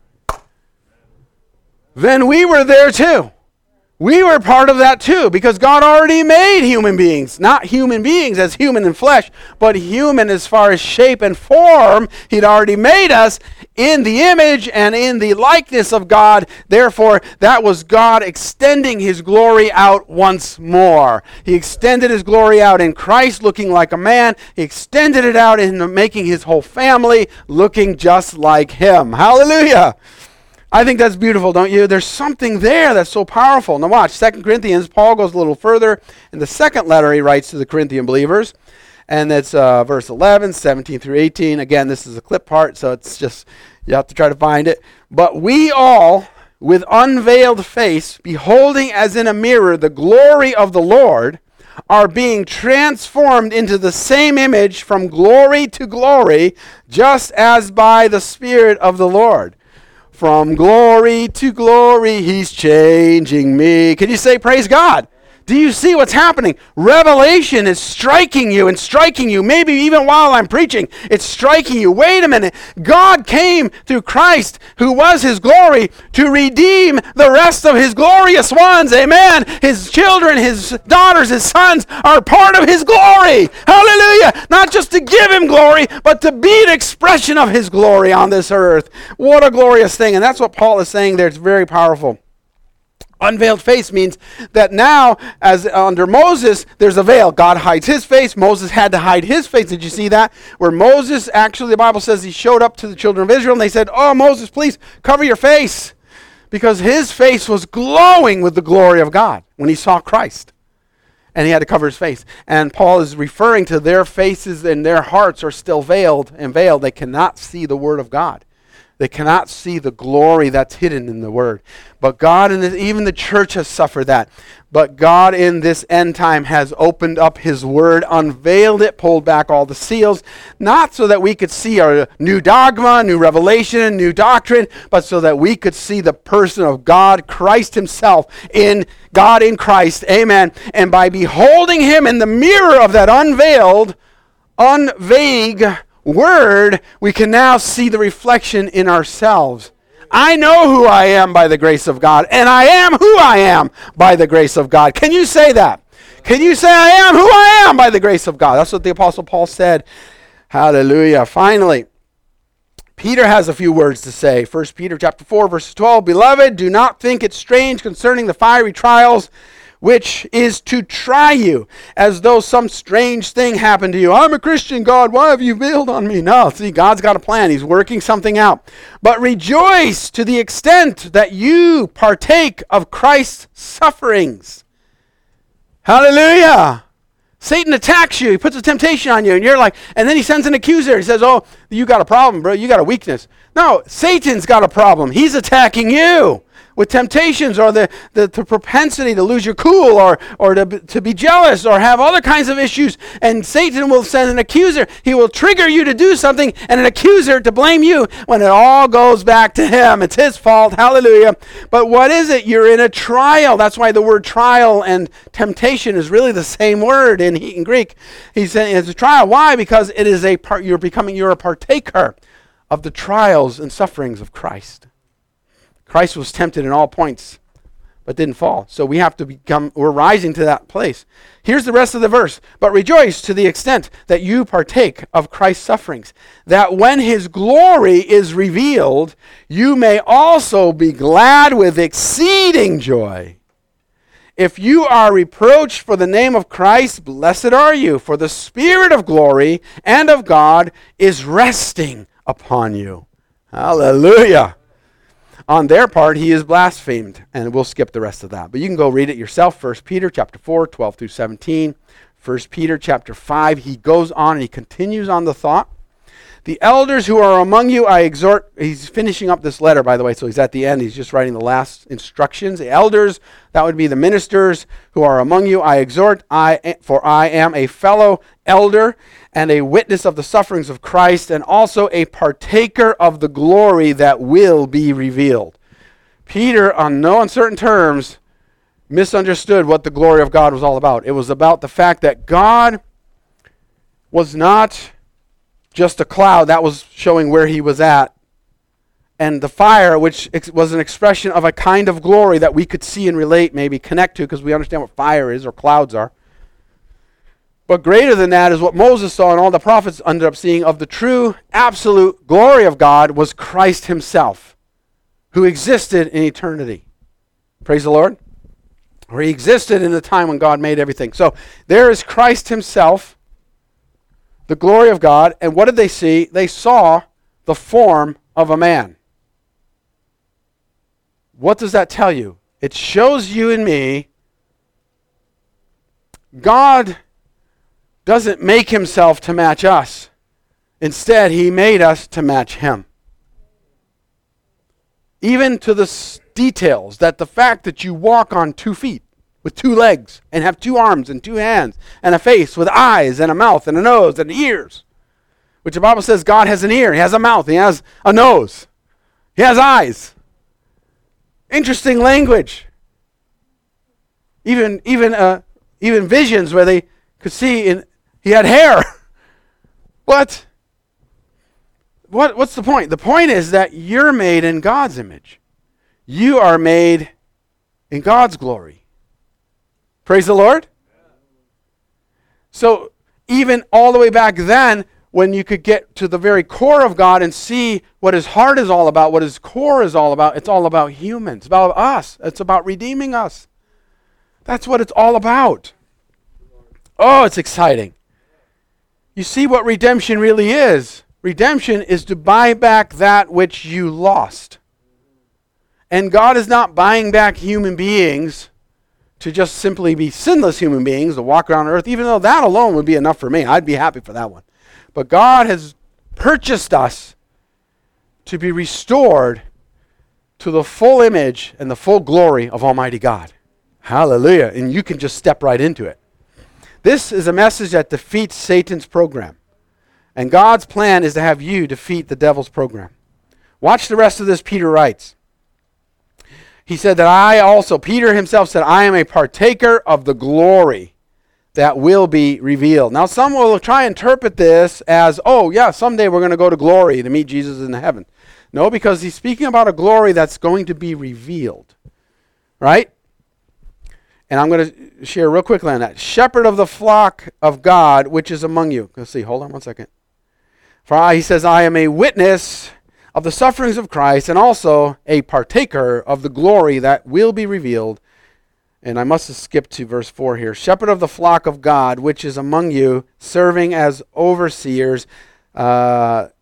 Then we were there too. We were part of that too, because God already made human beings. Not human beings as human in flesh, but human as far as shape and form. He'd already made us in the image and in the likeness of God. Therefore, that was God extending his glory out once more. He extended his glory out in Christ looking like a man. He extended it out in making his whole family looking just like him. Hallelujah. I think that's beautiful, don't you? There's something there that's so powerful. Now watch, 2 Corinthians, Paul goes a little further. In the second letter he writes to the Corinthian believers, and that's verse 11, 17 through 18. Again, this is a clip part, so it's just, you have to try to find it. But we all, with unveiled face, beholding as in a mirror the glory of the Lord, are being transformed into the same image from glory to glory, just as by the Spirit of the Lord. From glory to glory, he's changing me. Can you say praise God? Do you see what's happening? Revelation is striking you and striking you. Maybe even while I'm preaching, it's striking you. Wait a minute. God came through Christ, who was his glory, to redeem the rest of his glorious ones. Amen. His children, his daughters, his sons are part of his glory. Hallelujah. Not just to give him glory, but to be an expression of his glory on this earth. What a glorious thing. And that's what Paul is saying there. It's very powerful. Unveiled face means that now, as under Moses, there's a veil. God hides his face. Moses had to hide his face. Did you see that? Where Moses, actually, the Bible says he showed up to the children of Israel, and they said, "Oh, Moses, please cover your face." Because his face was glowing with the glory of God when he saw Christ. And he had to cover his face. And Paul is referring to their faces and their hearts are still veiled and veiled. They cannot see the word of God. They cannot see the glory that's hidden in the Word. But God, even the church has suffered that. But God in this end time has opened up His Word, unveiled it, pulled back all the seals, not so that we could see our new dogma, new revelation, new doctrine, but so that we could see the person of God, Christ Himself, in God in Christ. Amen. And by beholding Him in the mirror of that unveiled, unvague Word, we can now see the reflection in ourselves. I know who I am by the grace of God, and I am who I am by the grace of God. Can you say that? Can you say I am who I am by the grace of God? That's what the Apostle Paul said. Hallelujah. Finally, Peter has a few words to say. 1 Peter chapter 4, verse 12. Beloved, do not think it strange concerning the fiery trials which is to try you, as though some strange thing happened to you. I'm a Christian, God, why have you bailed on me? No, see, God's got a plan. He's working something out. But rejoice to the extent that you partake of Christ's sufferings. Hallelujah. Satan attacks you. He puts a temptation on you, and you're like, and then he sends an accuser. He says, oh, you got a problem, bro. You got a weakness. No, Satan's got a problem. He's attacking you with temptations or the propensity to lose your cool or to be jealous or have other kinds of issues. And Satan will send an accuser. He will trigger you to do something and an accuser to blame you when it all goes back to him. It's his fault. Hallelujah. But what is it? You're in a trial. That's why the word trial and temptation is really the same word in Greek. He's saying it's a trial. Why? Because it is you're a partaker of the trials and sufferings of Christ. Christ was tempted in all points, but didn't fall. So we have to we're rising to that place. Here's the rest of the verse. But rejoice to the extent that you partake of Christ's sufferings, that when his glory is revealed, you may also be glad with exceeding joy. If you are reproached for the name of Christ, blessed are you, for the Spirit of glory and of God is resting upon you. Hallelujah. On their part, he is blasphemed, and we'll skip the rest of that. But you can go read it yourself. 1 Peter chapter 4, 12 through 17. 1 Peter chapter 5, he goes on and he continues on the thought. The elders who are among you, I exhort. He's finishing up this letter, by the way, so he's at the end. He's just writing the last instructions. The elders, that would be the ministers who are among you, I exhort, for I am a fellow elder and a witness of the sufferings of Christ, and also a partaker of the glory that will be revealed. Peter, on no uncertain terms, misunderstood what the glory of God was all about. It was about the fact that God was not just a cloud that was showing where he was at, and the fire, which was an expression of a kind of glory that we could see and relate, maybe connect to, because we understand what fire is or clouds are. But greater than that is what Moses saw and all the prophets ended up seeing of the true, absolute glory of God was Christ himself, who existed in eternity. Praise the Lord. Or he existed in the time when God made everything. So there is Christ himself, the glory of God. And what did they see? They saw the form of a man. What does that tell you? It shows you and me God doesn't make himself to match us. Instead, he made us to match him. Even to the details, that the fact that you walk on 2 feet with 2 legs and have 2 arms and 2 hands and a face with eyes and a mouth and a nose and ears, which the Bible says God has an ear, he has a mouth, he has a nose, he has eyes. Interesting language. Even visions where they could see he had hair. What? What's the point? The point is that you're made in God's image. You are made in God's glory. Praise the Lord. So even all the way back then, when you could get to the very core of God and see what his heart is all about, what his core is all about, it's all about humans. It's about us. It's about redeeming us. That's what it's all about. Oh, it's exciting. You see what redemption really is. Redemption is to buy back that which you lost. And God is not buying back human beings to just simply be sinless human beings, to walk around earth, even though that alone would be enough for me. I'd be happy for that one. But God has purchased us to be restored to the full image and the full glory of Almighty God. Hallelujah. And you can just step right into it. This is a message that defeats Satan's program. And God's plan is to have you defeat the devil's program. Watch the rest of this. Peter writes. He said that Peter himself said, I am a partaker of the glory that will be revealed. Now some will try and interpret this as, oh yeah, someday we're going to go to glory to meet Jesus in heaven. No, because he's speaking about a glory that's going to be revealed. Right? And I'm going to share real quickly on that. Shepherd of the flock of God, which is among you. Let's see, hold on one second. For he says, I am a witness of the sufferings of Christ and also a partaker of the glory that will be revealed. And I must have skipped to verse 4 here. Shepherd of the flock of God, which is among you, serving as overseers, not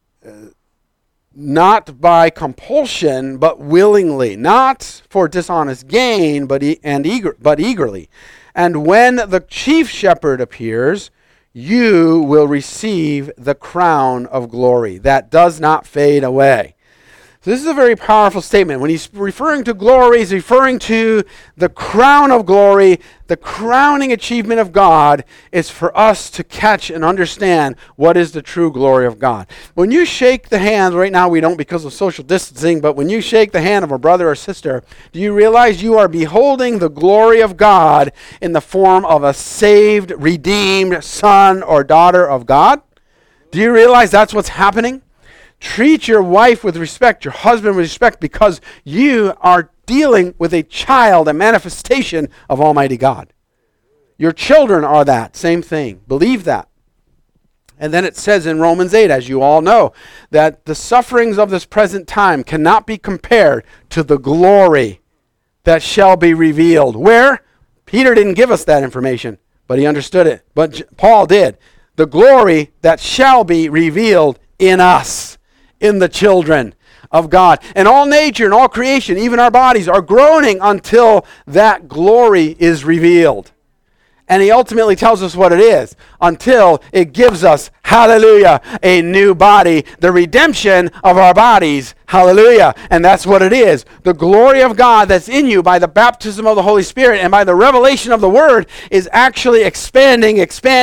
by compulsion, but willingly, not for dishonest gain, but eagerly. And when the chief shepherd appears, you will receive the crown of glory that does not fade away. So this is a very powerful statement. When he's referring to glory, he's referring to the crown of glory. The crowning achievement of God is for us to catch and understand what is the true glory of God. When you shake the hand, right now we don't because of social distancing, but when you shake the hand of a brother or sister, do you realize you are beholding the glory of God in the form of a saved, redeemed son or daughter of God? Do you realize that's what's happening? Treat your wife with respect, your husband with respect, because you are dealing with a child, a manifestation of Almighty God. Your children are that, same thing. Believe that. And then it says in Romans 8, as you all know, that the sufferings of this present time cannot be compared to the glory that shall be revealed. Where? Peter didn't give us that information, but he understood it. But Paul did. The glory that shall be revealed in us, in the children of God. And all nature and all creation, even our bodies, are groaning until that glory is revealed. And he ultimately tells us what it is until it gives us, hallelujah, a new body, the redemption of our bodies. Hallelujah. And that's what it is. The glory of God that's in you by the baptism of the Holy Spirit and by the revelation of the Word is actually expanding.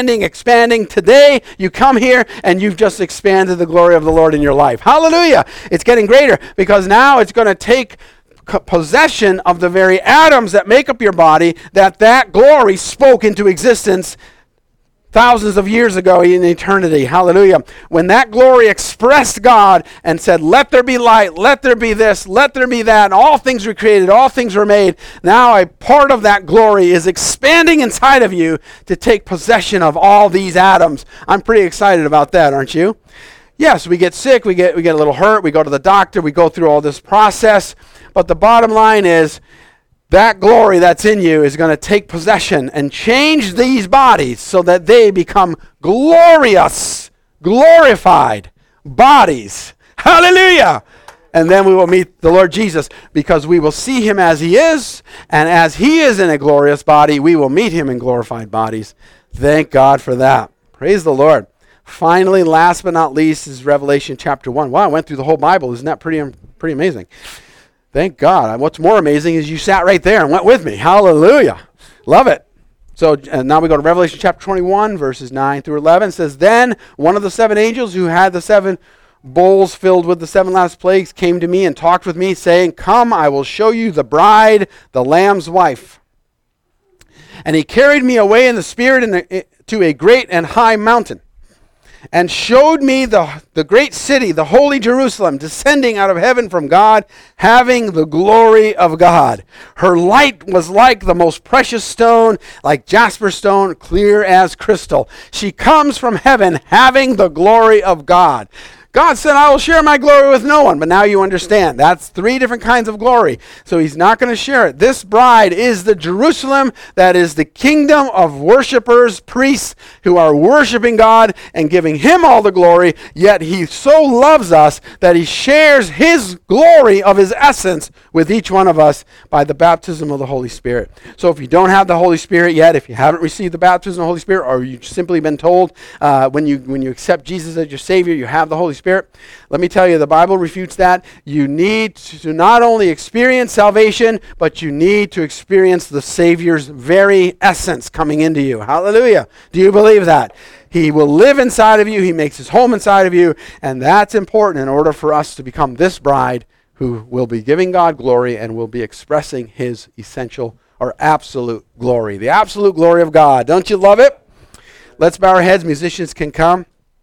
Today, you come here and you've just expanded the glory of the Lord in your life. Hallelujah. It's getting greater because now it's going to take possession of the very atoms that make up your body that glory spoke into existence thousands of years ago in eternity. Hallelujah. When that glory expressed God and said, let there be light, let there be this, let there be that, and all things were created, all things were made. Now a part of that glory is expanding inside of you to take possession of all these atoms. I'm pretty excited about that, aren't you? Yes, we get sick, we get a little hurt, we go to the doctor, we go through all this process. But the bottom line is that glory that's in you is going to take possession and change these bodies so that they become glorious, glorified bodies. Hallelujah! And then we will meet the Lord Jesus because we will see him as he is. And as he is in a glorious body, we will meet him in glorified bodies. Thank God for that. Praise the Lord. Finally, last but not least, is Revelation chapter 1. Wow, I went through the whole Bible. Isn't that pretty amazing? Thank God. And what's more amazing is you sat right there and went with me. Hallelujah. Love it. So now we go to Revelation chapter 21, verses 9 through 11. It says, Then one of the seven angels who had the seven bowls filled with the seven last plagues came to me and talked with me, saying, Come, I will show you the bride, the Lamb's wife. And he carried me away in the Spirit to a great and high mountain, and showed me the great city, the holy Jerusalem, descending out of heaven from God, having the glory of God. Her light was like the most precious stone, like jasper stone, clear as crystal. She comes from heaven, having the glory of God. God said, I will share my glory with no one. But now you understand. That's three different kinds of glory. So he's not going to share it. This bride is the Jerusalem that is the kingdom of worshipers, priests who are worshiping God and giving him all the glory. Yet he so loves us that he shares his glory of his essence with each one of us by the baptism of the Holy Spirit. So if you don't have the Holy Spirit yet, if you haven't received the baptism of the Holy Spirit, or you've simply been told when you accept Jesus as your Savior, you have the Holy Spirit, let me tell you, the Bible refutes that. You need to not only experience salvation, but you need to experience the Savior's very essence coming into you. Hallelujah. Do you believe that? He will live inside of you. He makes his home inside of you. And that's important in order for us to become this bride who will be giving God glory and will be expressing his essential or absolute glory. The absolute glory of God. Don't you love it? Let's bow our heads. Musicians can come.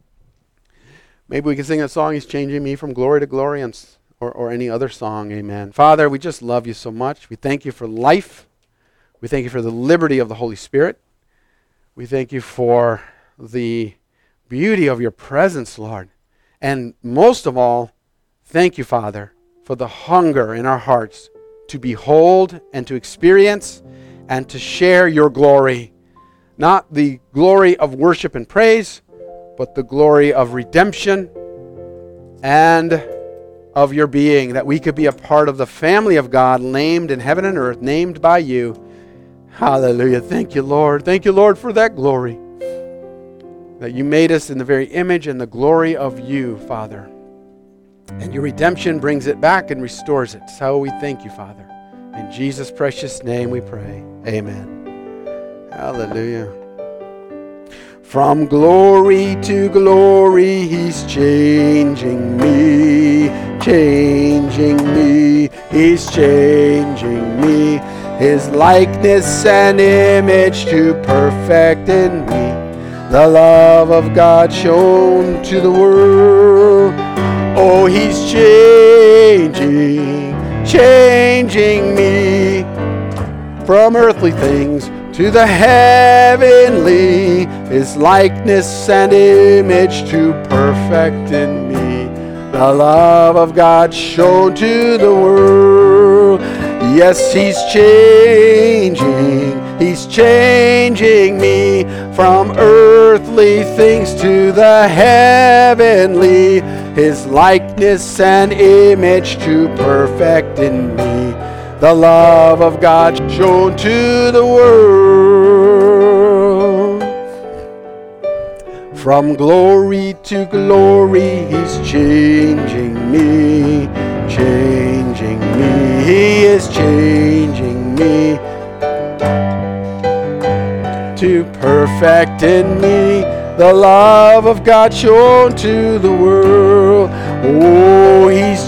Maybe we can sing a song, He's Changing Me from Glory to Glory, or any other song. Amen. Father, we just love you so much. We thank you for life. We thank you for the liberty of the Holy Spirit. We thank you for the beauty of your presence, Lord. And most of all, thank you, Father, for the hunger in our hearts to behold and to experience and to share your glory. Not the glory of worship and praise, but the glory of redemption and of your being, that we could be a part of the family of God, named in heaven and earth, named by you. Hallelujah. Thank you, Lord. Thank you, Lord, for that glory, that you made us in the very image and the glory of you, Father. And your redemption brings it back and restores it. So we thank you, Father. In Jesus' precious name we pray. Amen. Hallelujah. From glory to glory, he's changing me, he's changing me. His likeness and image to perfect in me. The love of God shown to the world. Oh, he's changing me from earthly things to the heavenly, his likeness and image to perfect in me. The love of God shown to the world. Yes, he's changing me from earthly things to the heavenly, his likeness and image to perfect in me. The love of God shown to the world. From glory to glory, He's changing me, changing me. He is changing me to perfect in me the love of God shown to the world. Oh, He's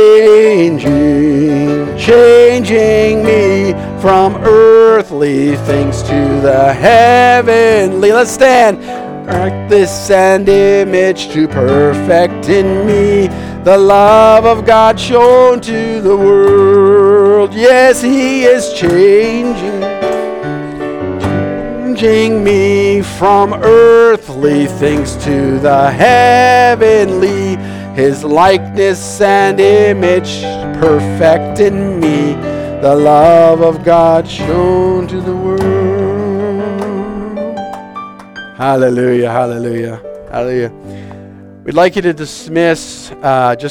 changing me from earthly things to the heavenly. Let's stand. Likeness and image to perfect in me the love of God shown to the world. Yes, He is changing me from earthly things to the heavenly. His likeness and image perfect in me the love of God shown to the world. Hallelujah, hallelujah, hallelujah. We'd like you to dismiss just